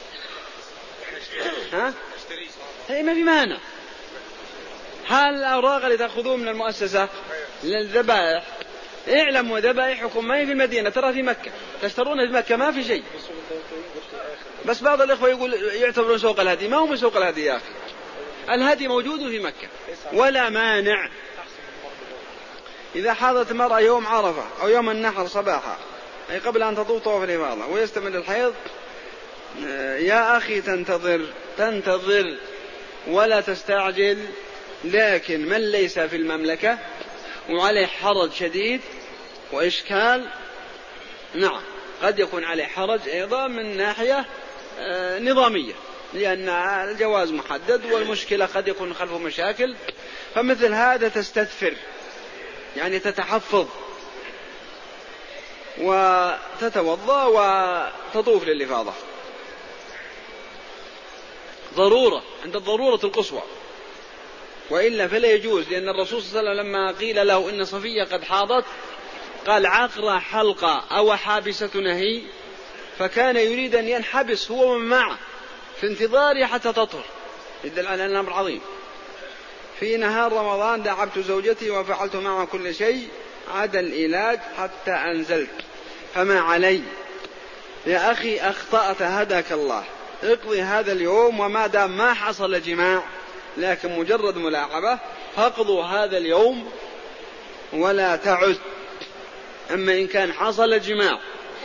ها؟ هي ما في مانع. هل الأوراق اللي تأخذون من المؤسسة للذبائح اعلموا ذبائحكم ما هي في المدينة، ترى في مكة، تشترون في مكة ما في شيء. بس بعض الإخوة يقول يعتبرون سوق الهدي، ما هو من سوق الهدي يا أخي، الهدي موجود في مكة ولا مانع. إذا حاضت المرأة يوم عرفة أو يوم النحر صباحا، أي قبل أن تطوف طواف الإفاضة ويستمر الحيض، يا أخي تنتظر تنتظر ولا تستعجل. لكن من ليس في المملكة وعليه حرج شديد وإشكال، نعم قد يكون عليه حرج أيضا من ناحية نظامية، لأن الجواز محدد والمشكلة قد يكون خلفه مشاكل، فمثل هذا تستثفر، يعني تتحفظ وتتوضأ وتطوف للإفاضة ضرورة، عند الضرورة القصوى، وإلا فلا يجوز. لأن الرسول صلى الله عليه وسلم لما قيل له إن صفية قد حاضت قال عقرة حلقة أو حابستنا هي، فكان يريد أن ينحبس هو ومن معه في انتظارها حتى تطهر، يدل على الأمر عظيم. في نهار رمضان دعبت زوجتي وفعلت معها كل شيء عدا العلاج حتى أنزلت، فما علي؟ يا أخي أخطأت هداك الله، اقضي هذا اليوم، وما دام ما حصل جماع لكن مجرد ملاعبة فاقضوا هذا اليوم ولا تعد. أما إن كان حصل جماع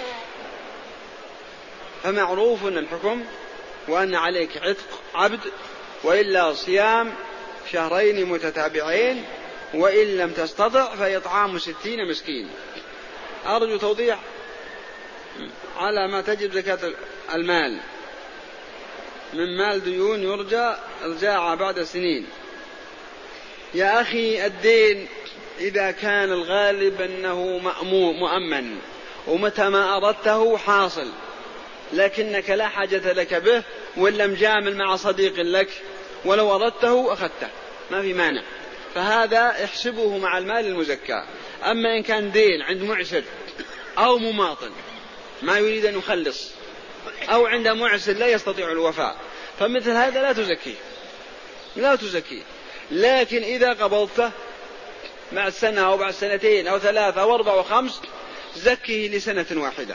فمعروف أن الحكم وأن عليك عتق عبد، وإلا صيام شهرين متتابعين، وإن لم تستطع فإطعام ستين مسكين. أرجو توضيح على ما تجب زكاة المال من مال ديون يرجى إرجاعها بعد سنين. يا أخي الدين إذا كان الغالب أنه مؤمن ومتى ما أردته حاصل، لكنك لا حاجة لك به ولا مجامل مع صديق لك، ولو أردته أخذته ما في مانع، فهذا احسبه مع المال المزكى. أما إن كان دين عند معسر أو مماطل ما يريد أن يخلص، أو عند معسر لا يستطيع الوفاء، فمثل هذا لا تزكيه لا تزكيه. لكن إذا قبضته مع سنة أو بعد سنتين أو ثلاثة أو أربع وخمس زكيه لسنة واحدة.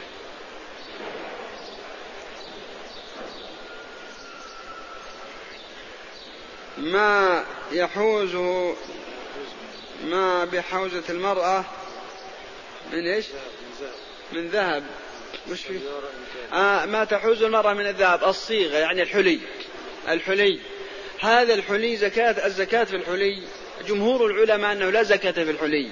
ما يحوزه ما بحوزة المرأة من إيش؟ من ذهب. مش فيه؟ آه ما تحوز المرأة من الذهب الصيغة، يعني الحلي. الحلي هذا الحلي زكاة الزكاة في الحلي، جمهور العلماء أنه لا زكاة في الحلي،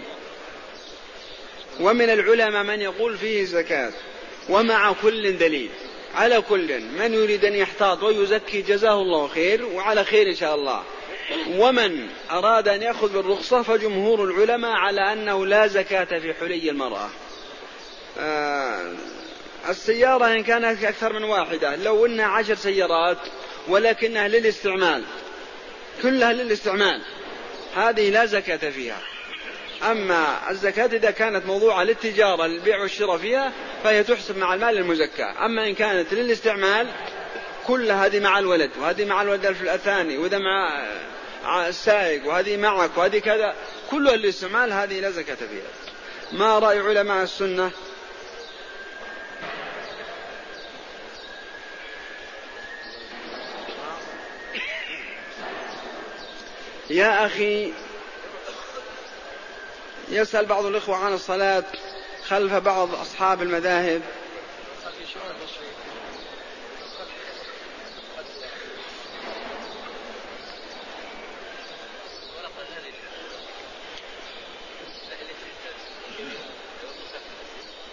ومن العلماء من يقول فيه زكاة، ومع كل دليل. على كل من يريد أن يحتاط ويزكي جزاه الله خير وعلى خير إن شاء الله، ومن أراد أن يأخذ بالرخصة فجمهور العلماء على أنه لا زكاة في حلي المرأة. آه السيارة إن كانت أكثر من واحدة، لو إنها عشر سيارات ولكنها للاستعمال كلها للاستعمال هذه لا زكاة فيها. أما الزكاة إذا كانت موضوعة للتجارة للبيع والشراء فيها فهي تحسب مع المال المزكى. أما إن كانت للاستعمال كل هذه مع الولد، وهذه مع الولد الثاني، وهذا مع السائق، وهذه معك، وهذه كذا، كلها للاستعمال هذه لا زكاة فيها. ما رأي علماء السنة؟ يا أخي يسأل بعض الإخوة عن الصلاة خلف بعض أصحاب المذاهب.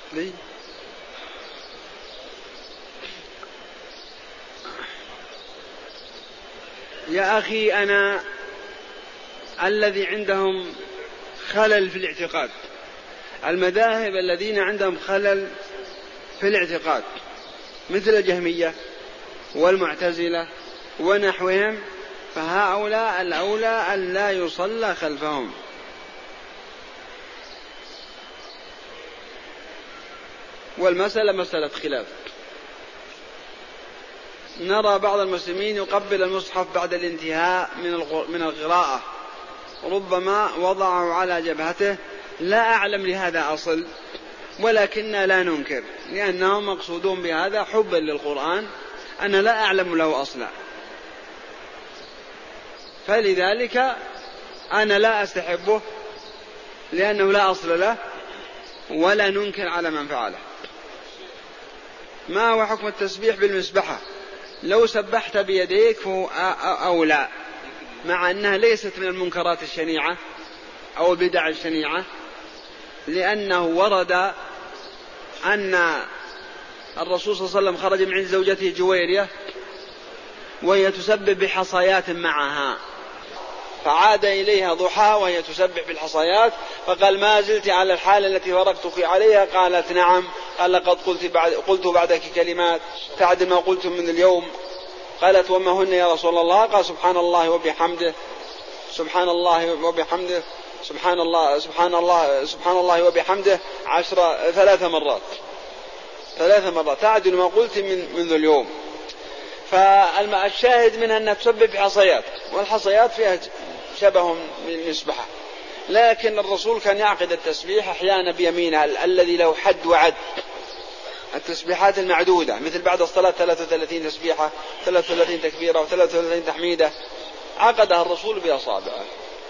لي يا أخي أنا الذي عندهم خلل في الاعتقاد، المذاهب الذين عندهم خلل في الاعتقاد مثل الجهمية والمعتزلة ونحوهم، فهؤلاء الأولى أن لا يصلى خلفهم. والمسألة مسألة خلاف. نرى بعض المسلمين يقبل المصحف بعد الانتهاء من القراءة، ربما وضعه على جبهته، لا أعلم لهذا أصل، ولكننا لا ننكر لأنهم مقصودون بهذا حبا للقرآن، أنا لا أعلم له أصلا، فلذلك أنا لا أستحبه لأنه لا أصل له، ولا ننكر على من فعله. ما هو حكم التسبيح بالمسبحة؟ لو سبحت بيديك فهو أولى، مع أنها ليست من المنكرات الشنيعة أو البدع الشنيعة، لأنه ورد أن الرسول صلى الله عليه وسلم خرج من عند زوجته جويرية وهي تسبح بحصيات معها، فعاد إليها ضحى وهي تسبح بالحصيات، فقال ما زلت على الحالة التي فرقتك عليها؟ قالت نعم. قال لقد قلت, بعد قلت بعدك كلمات تعدل ما قلت من اليوم. قالت وما هن يا رسول الله؟ قال سبحان الله وبحمده، سبحان الله وبحمده، سبحان الله سبحان الله سبحان الله وبحمده عشر ثلاث مرات ثلاث مرات تعدل ما قلت من منذ اليوم. فالشاهد منها أنها تسبح بحصيات، والحصيات فيها شبه بالمسبحة، لكن الرسول كان يعقد التسبيح أحيانا بيمينه الذي له حد وعد، التسبيحات المعدودة، مثل بعد الصلاة ثلاثة وثلاثين تسبيحة، ثلاثة وثلاثين تكبيرة، وثلاثة وثلاثين تحميدة، عقدها الرسول بأصابعه.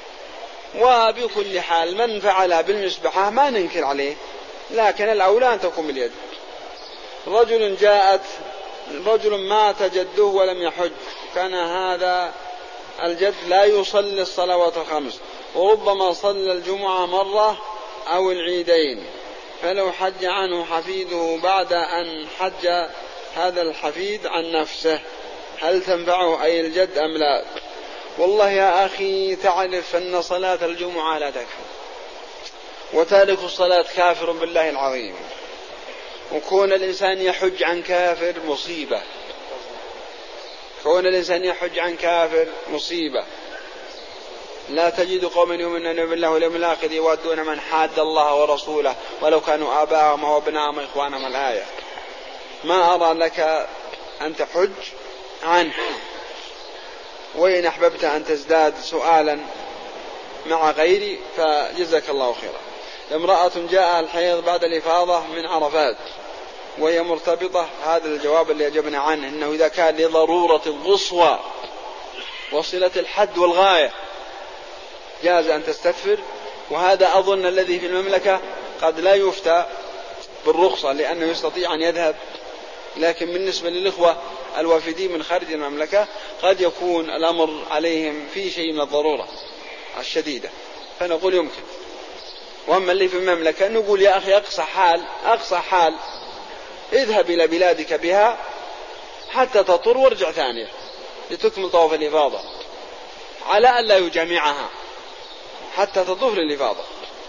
وبكل حال من فعلها بالمسبحة ما ننكر عليه، لكن الأولى أن تكون باليد. رجل جاءت رجل مات جده ولم يحج، كان هذا الجد لا يصلي الصلوات الخمس، وربما صلى الجمعة مرة أو العيدين، فلو حج عنه حفيده بعد أن حج هذا الحفيد عن نفسه هل تنفعه أي الجد أم لا؟ والله يا أخي تعرف أن صلاة الجمعة لا تكفي، وتارك الصلاة كافر بالله العظيم، وكون الإنسان يحج عن كافر مصيبة، كون الإنسان يحج عن كافر مصيبة. لا تجد قوما يؤمنون بالله واليوم الآخر يودون من حاد الله ورسوله ولو كانوا آباءهم وابناءهم وإخوانهم، الآية. ما أرى لك أن تحج عنه، وإن أحببت أن تزداد سؤالا مع غيري فجزاك الله خيرا. امرأة جاء الحيض بعد الإفاضة من عرفات وهي مرتبطة، هذا الجواب اللي أجبنا عنه، إنه إذا كان لضرورة القصوى وصلة الحد والغاية جاز أن تستغفر، وهذا أظن الذي في المملكة قد لا يفتى بالرخصة لأنه يستطيع أن يذهب، لكن بالنسبة للإخوة الوافدين من خارج المملكة قد يكون الأمر عليهم في شيء من الضرورة الشديدة، فنقول يمكن. وأما اللي في المملكة نقول يا أخي أقصى حال أقصى حال اذهب إلى بلادك بها حتى تطر وارجع ثانية لتكمل طواف الإفاضة، على أن لا يجامعها حتى تطوف للإفاضة.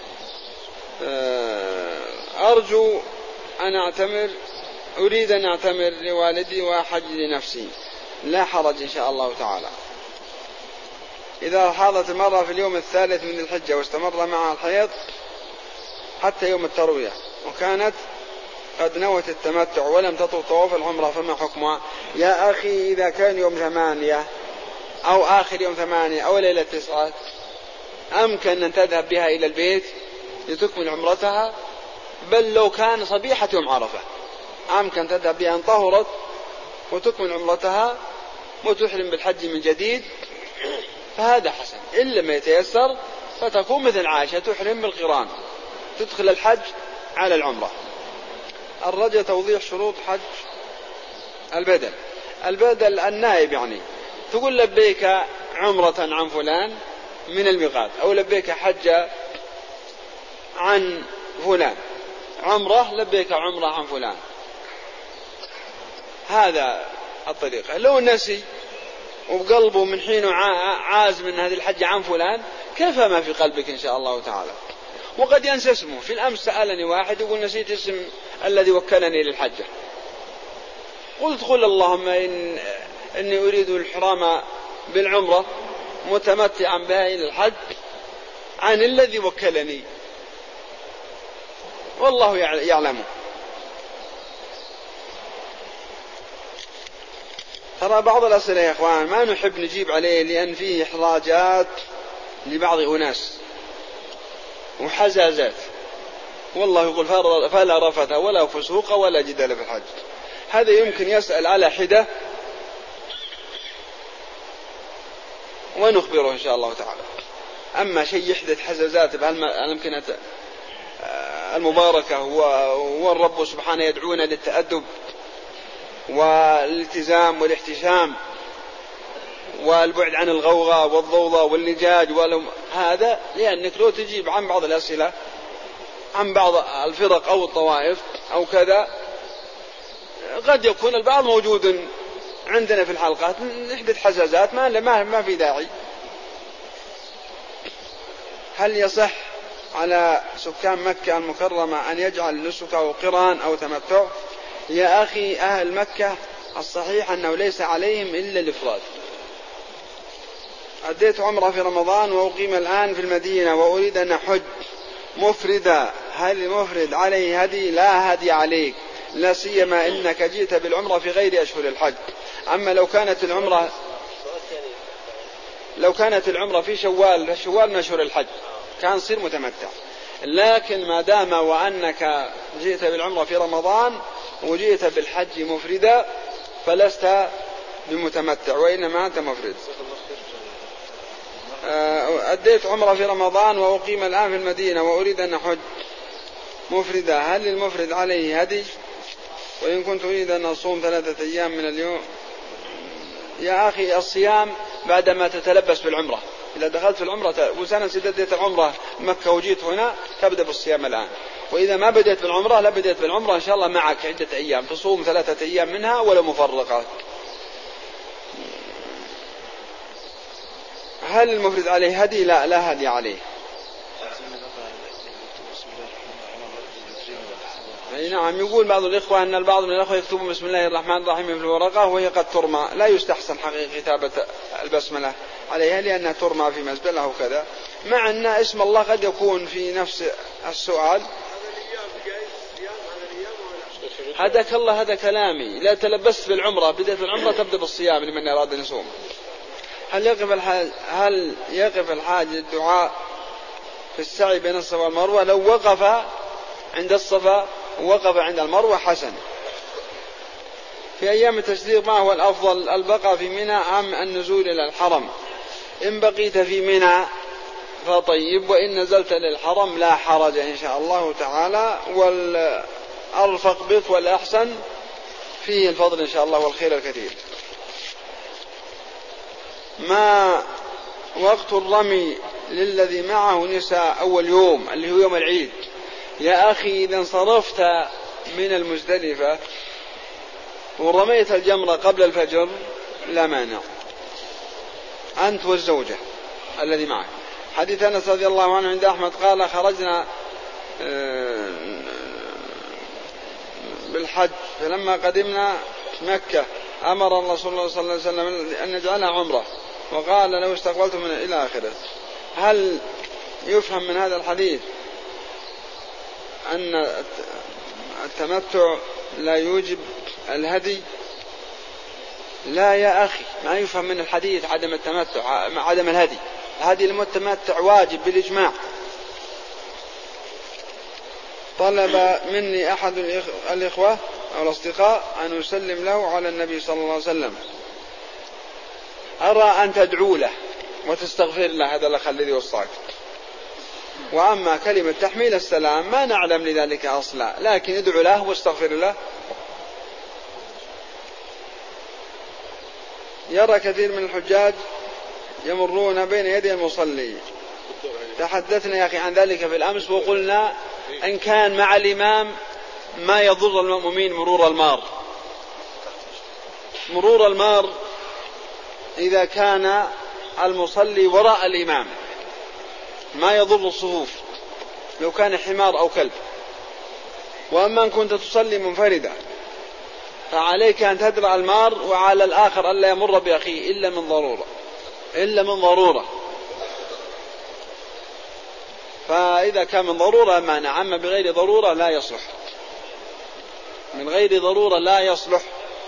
أرجو أن أعتمر أريد أن أعتمر لوالدي وأحج لنفسي، لا حرج إن شاء الله تعالى. إذا حاضت المرأة في اليوم الثالث من الحجة واستمر معها الحيض حتى يوم التروية وكانت قد نوت التمتع ولم تطوف طواف العمرة فما حكمها؟ يا أخي إذا كان يوم ثمانية أو آخر يوم ثمانية أو ليلة تسعة أمكن أن تذهب بها إلى البيت لتكمل عمرتها، بل لو كان صبيحة يوم عرفة أمكن تذهب بها أن طهرت وتكمل عمرتها وتحرم بالحج من جديد، فهذا حسن. إن لم يتيسر فتكون مثل عائشة تحرم بالقران، تدخل الحج على العمرة. الرجاء توضيح شروط حج البدل. البدل النائب، يعني تقول لبيك عمرة عن فلان من الميقات، أو لبيك حج عن فلان، عمره لبيك عمره عن فلان. هذا الطريقة. لو نسي وبقلبه من حينه عازم من هذه الحجة عن فلان، كفى ما في قلبك إن شاء الله تعالى. وقد ينسى اسمه. في الأمس سألني واحد يقول نسيت اسم الذي وكلني للحجة. قلت قل اللهم إن إني أريد الحرام بالعمرة متمتعا بها إلى الحج عن الذي وكلني، والله يعلمه. ترى بعض الأسئلة يا إخوان ما نحب نجيب عليه لأن فيه إحراجات لبعض أناس وحزازات. والله يقول فلا رفث ولا فسوق ولا جدال في الحج. هذا يمكن يسأل على حدة ونخبره إن شاء الله تعالى. أما شيء يحدث حزازات بهالأمكنة المباركة والرب سبحانه يدعونا للتأدب والالتزام والاحتشام والبعد عن الغوغاء والضوضاء واللجاج، هذا لأنك لو تجيب عن بعض الأسئلة عن بعض الفرق أو الطوائف أو كذا قد يكون البعض موجود عندنا في الحلقات نحدث حزازات ما ما في داعي. هل يصح على سكان مكة المكرمة أن يجعل نسكه قران أو تمتع؟ يا أخي أهل مكة الصحيح أنه ليس عليهم إلا الإفراد. أديت عمره في رمضان وأقيم الآن في المدينة وأريد أن أحج مفردا، هل المفرد عليه هدي؟ لا هدي عليك، لا سيما إنك جئت بالعمرة في غير أشهر الحج. أما لو كانت العمرة لو كانت العمرة في شوال، شوال من أشهر الحج كان صير متمتع. لكن ما دام وأنك جئت بالعمرة في رمضان وجئت بالحج مفردا فلست بمتمتع وإنما أنت مفرد. أديت عمرة في رمضان وأقيم الآن في المدينة وأريد أن أحج مفردا، هل المفرد عليه هدي؟ وإن كنت أريد أن أصوم ثلاثة أيام من اليوم. يا أخي الصيام بعدما تتلبس بالعمرة. إذا دخلت في العمرة وسنة سددت العمرة مكة وجيت هنا تبدأ بالصيام الآن. وإذا ما بدأت بالعمرة لا بدأت بالعمرة إن شاء الله معك عدة أيام تصوم ثلاثة أيام منها ولا مفرقات. هل المفرد عليه هدي؟ لا لا هدي عليه. أي نعم. يقول بعض الإخوة أن البعض من الأخوة يكتبون بسم الله الرحمن الرحيم في الورقة وهي قد ترمى. لا يستحسن حقيقة كتابة البسملة عليها لأنها ترمى في مزبلة وكذا، مع أن اسم الله قد يكون في نفس السؤال. هداك الله هذا كلامي. لا تلبست بالعمرة، بدأت العمرة تبدأ بالصيام لمن أراد أن يصوم. هل يقف الحاج هل يقف الحاج الدعاء في السعي بين الصفا والمروة؟ لو وقف عند الصفا ووقف عند المروة حسن. في أيام التشريق ما هو الأفضل، البقاء في منى أم النزول إلى الحرم؟ إن بقيت في منى فطيب، وإن نزلت للحرم لا حرج إن شاء الله تعالى. والأرفق بك والأحسن فيه الفضل إن شاء الله والخير الكثير. ما وقت الرمي للذي معه نساء أول يوم اللي هو يوم العيد؟ يا أخي إذا انصرفت من المزدلفة ورميت الجمرة قبل الفجر لا مانع، أنت والزوجة الذي معك. حديث أنس رضي الله عنه عند أحمد قال خرجنا بالحج فلما قدمنا مكة أمر الرسول الله صلى الله عليه وسلم أن نجعلها عمرة وقال لو استقبلت من إلى آخره. هل يفهم من هذا الحديث أن التمتع لا يوجب الهدي؟ لا يا أخي، ما يفهم من الحديث عدم التمتع عدم الهدي. الهدي المتمتع واجب بالإجماع. طلب مني أحد الإخوة أو الأصدقاء أن أسلم له على النبي صلى الله عليه وسلم. أرى أن تدعو له وتستغفر له، هذا الأخ الذي وصاك. وأما كلمة تحميل السلام ما نعلم لذلك أصلا، لكن ادعو له واستغفر له. يرى كثير من الحجاج يمرون بين يدي المصلي. تحدثنا يا أخي عن ذلك في الأمس وقلنا إن كان مع الإمام ما يضر المأمومين مرور المار. مرور المار إذا كان المصلي وراء الإمام ما يضر الصفوف لو كان حمار أو كلب. وأما إن كنت تصلي منفردا فعليك أن تدرأ المار، وعلى الآخر ألا يمر بأخيه إلا من ضرورة إلا من ضرورة فإذا كان من ضرورة مانع، أما بغير ضرورة لا يصلح. من غير ضرورة لا يصلح.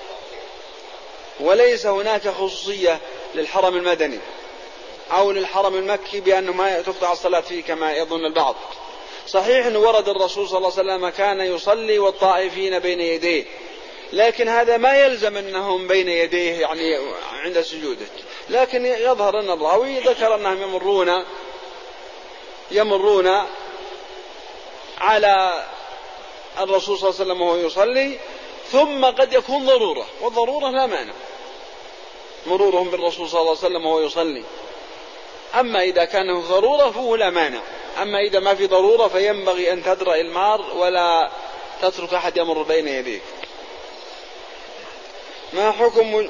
وليس هناك خصوصية للحرم المدني أو للحرم المكي بأنه ما تقطع الصلاة فيه كما يظن البعض. صحيح أنه ورد الرسول صلى الله عليه وسلم كان يصلي والطائفين بين يديه، لكن هذا ما يلزم أنهم بين يديه يعني عند سجوده، لكن يظهر أن الراوي ذكر أنهم يمرون يمرون على الرسول صلى الله عليه وسلم وهو يصلي، ثم قد يكون ضرورة، والضرورة لا مانع مرورهم بالرسول صلى الله عليه وسلم وهو يصلي. أما إذا كان ضرورة فهو لا مانع، أما إذا ما في ضرورة فينبغي أن تدرأ المار ولا تترك أحد يمر بين يديك. ما حكم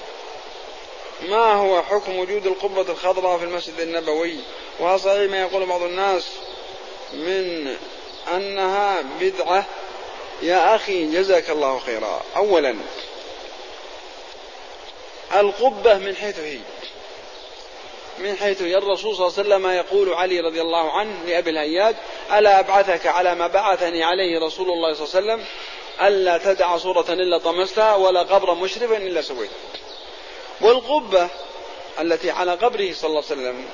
ما هو حكم وجود القبة الخضراء في المسجد النبوي؟ وهل صحيح ما يقول بعض الناس من أنها بدعة؟ يا أخي جزاك الله خيرا. أولا القبة من حيث هي من حيث هي الرسول صلى الله عليه وسلم يقول علي رضي الله عنه لأبي الهياج: ألا أبعثك على ما بعثني عليه رسول الله صلى الله عليه وسلم، ألا تدع صورة إلا طمستها ولا قبرا مشرفا إلا سويته. والقبة التي على قبره صلى الله عليه وسلم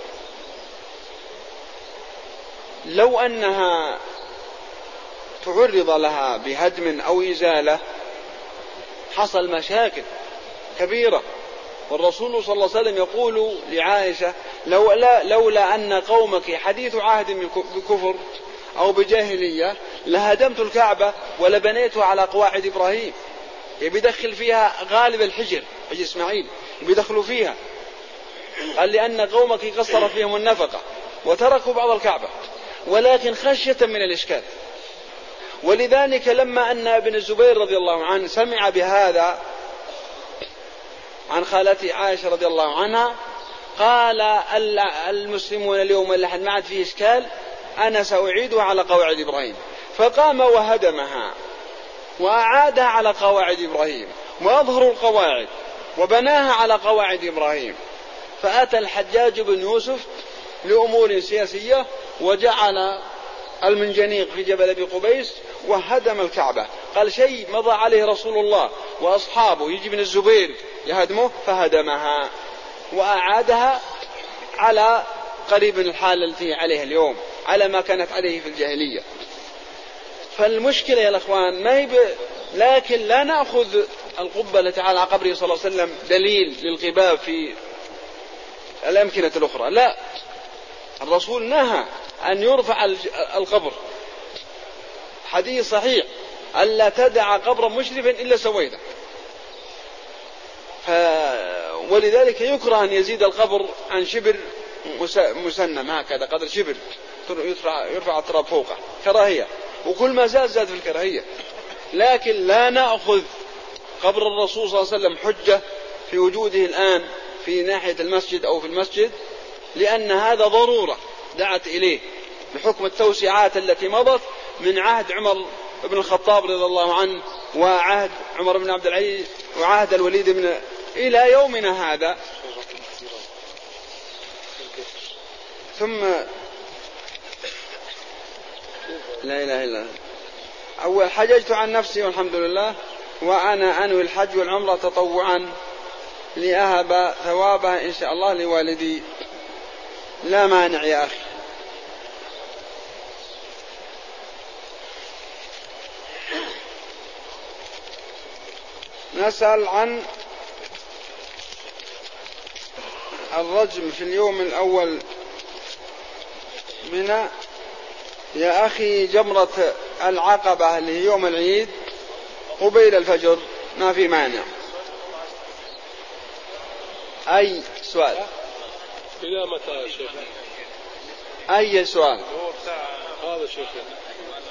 لو أنها تعرض لها بهدم أو إزالة حصل مشاكل كبيرة. والرسول صلى الله عليه وسلم يقول لعائشة: لولا, لولا أن قومك حديث عهد بكفر أو بجاهلية لهدمت الكعبة ولبنيتها على قواعد إبراهيم. يبيدخل فيها غالب الحجر حجر إسماعيل يبيدخلوا فيها. قال: لأن قومك قصر فيهم النفقة وتركوا بعض الكعبة، ولكن خشية من الإشكال. ولذلك لما أن ابن الزبير رضي الله عنه سمع بهذا عن خالتي عائشة رضي الله عنها قال: المسلمون اليوم اللي حد ما عاد فيه إشكال، أنا سأعيدها على قواعد إبراهيم. فقام وهدمها وأعادها على قواعد إبراهيم وأظهروا القواعد وبناها على قواعد إبراهيم. فأتى الحجاج بن يوسف لأمور سياسية وجعل المنجنيق في جبل أبي قبيس وهدم الكعبة. قال: شيء مضى عليه رسول الله وأصحابه، يجي ابن الزبير يهدمه، فهدمها وأعادها على قريب من الحالة التي عليها اليوم، على ما كانت عليه في الجاهلية. فالمشكلة يا الأخوان ما هي ب... لكن لا نأخذ القبة التي على قبره صلى الله عليه وسلم دليل للقباب في الأمكنة الأخرى. لا، الرسول نهى أن يرفع القبر، حديث صحيح: ألا تدع قبرا مشرفا إلا سويته. ف... ولذلك يكره أن يزيد القبر عن شبر مسنم هكذا قدر شبر يرفع, يرفع التراب فوقه، كراهية. وكل ما زاد زاد في الكراهية. لكن لا نأخذ قبر الرسول صلى الله عليه وسلم حجة في وجوده الآن في ناحية المسجد أو في المسجد، لأن هذا ضرورة دعت إليه بحكم التوسعات التي مضت من عهد عمر بن الخطاب رضي الله عنه وعهد عمر بن عبد العزيز وعهد الوليد بن إلى يومنا هذا. ثم لا إله إلا الله. أول حججت عن نفسي والحمد لله، وأنا أنوي الحج والعمرة تطوعا لأهب ثوابها إن شاء الله لوالدي. لا مانع يا أخي. نسأل عن الرجم في اليوم الأول من يا أخي جمرة العقبة اللي هي يوم العيد قبيل الفجر ما في مانع. أي سؤال؟ إلى متى يا شيخ؟ أي سؤال؟ هذا شيخ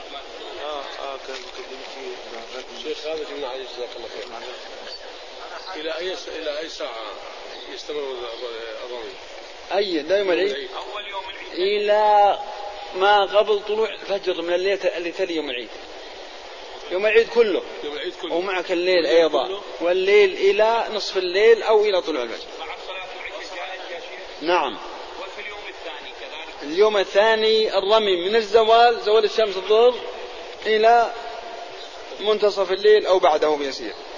شيخ هذا جمنا عليه جزاك الله خير. إلى أي إلى أي ساعة يستمر الرمي؟ أي دائما العيد؟ أول يوم العيد إلى ما قبل طلوع الفجر من الليل اللي تلي يوم العيد. يوم العيد كله. يوم العيد كله. ومعك الليل أيضا. والليل إلى نصف الليل أو إلى طلوع الفجر. مع صلاة العيد الجائز يا شيخ. نعم. وفي اليوم الثاني كذلك. اليوم الثاني الرمي من الزوال زوال الشمس الظهر إلى منتصف الليل أو بعده بيسير.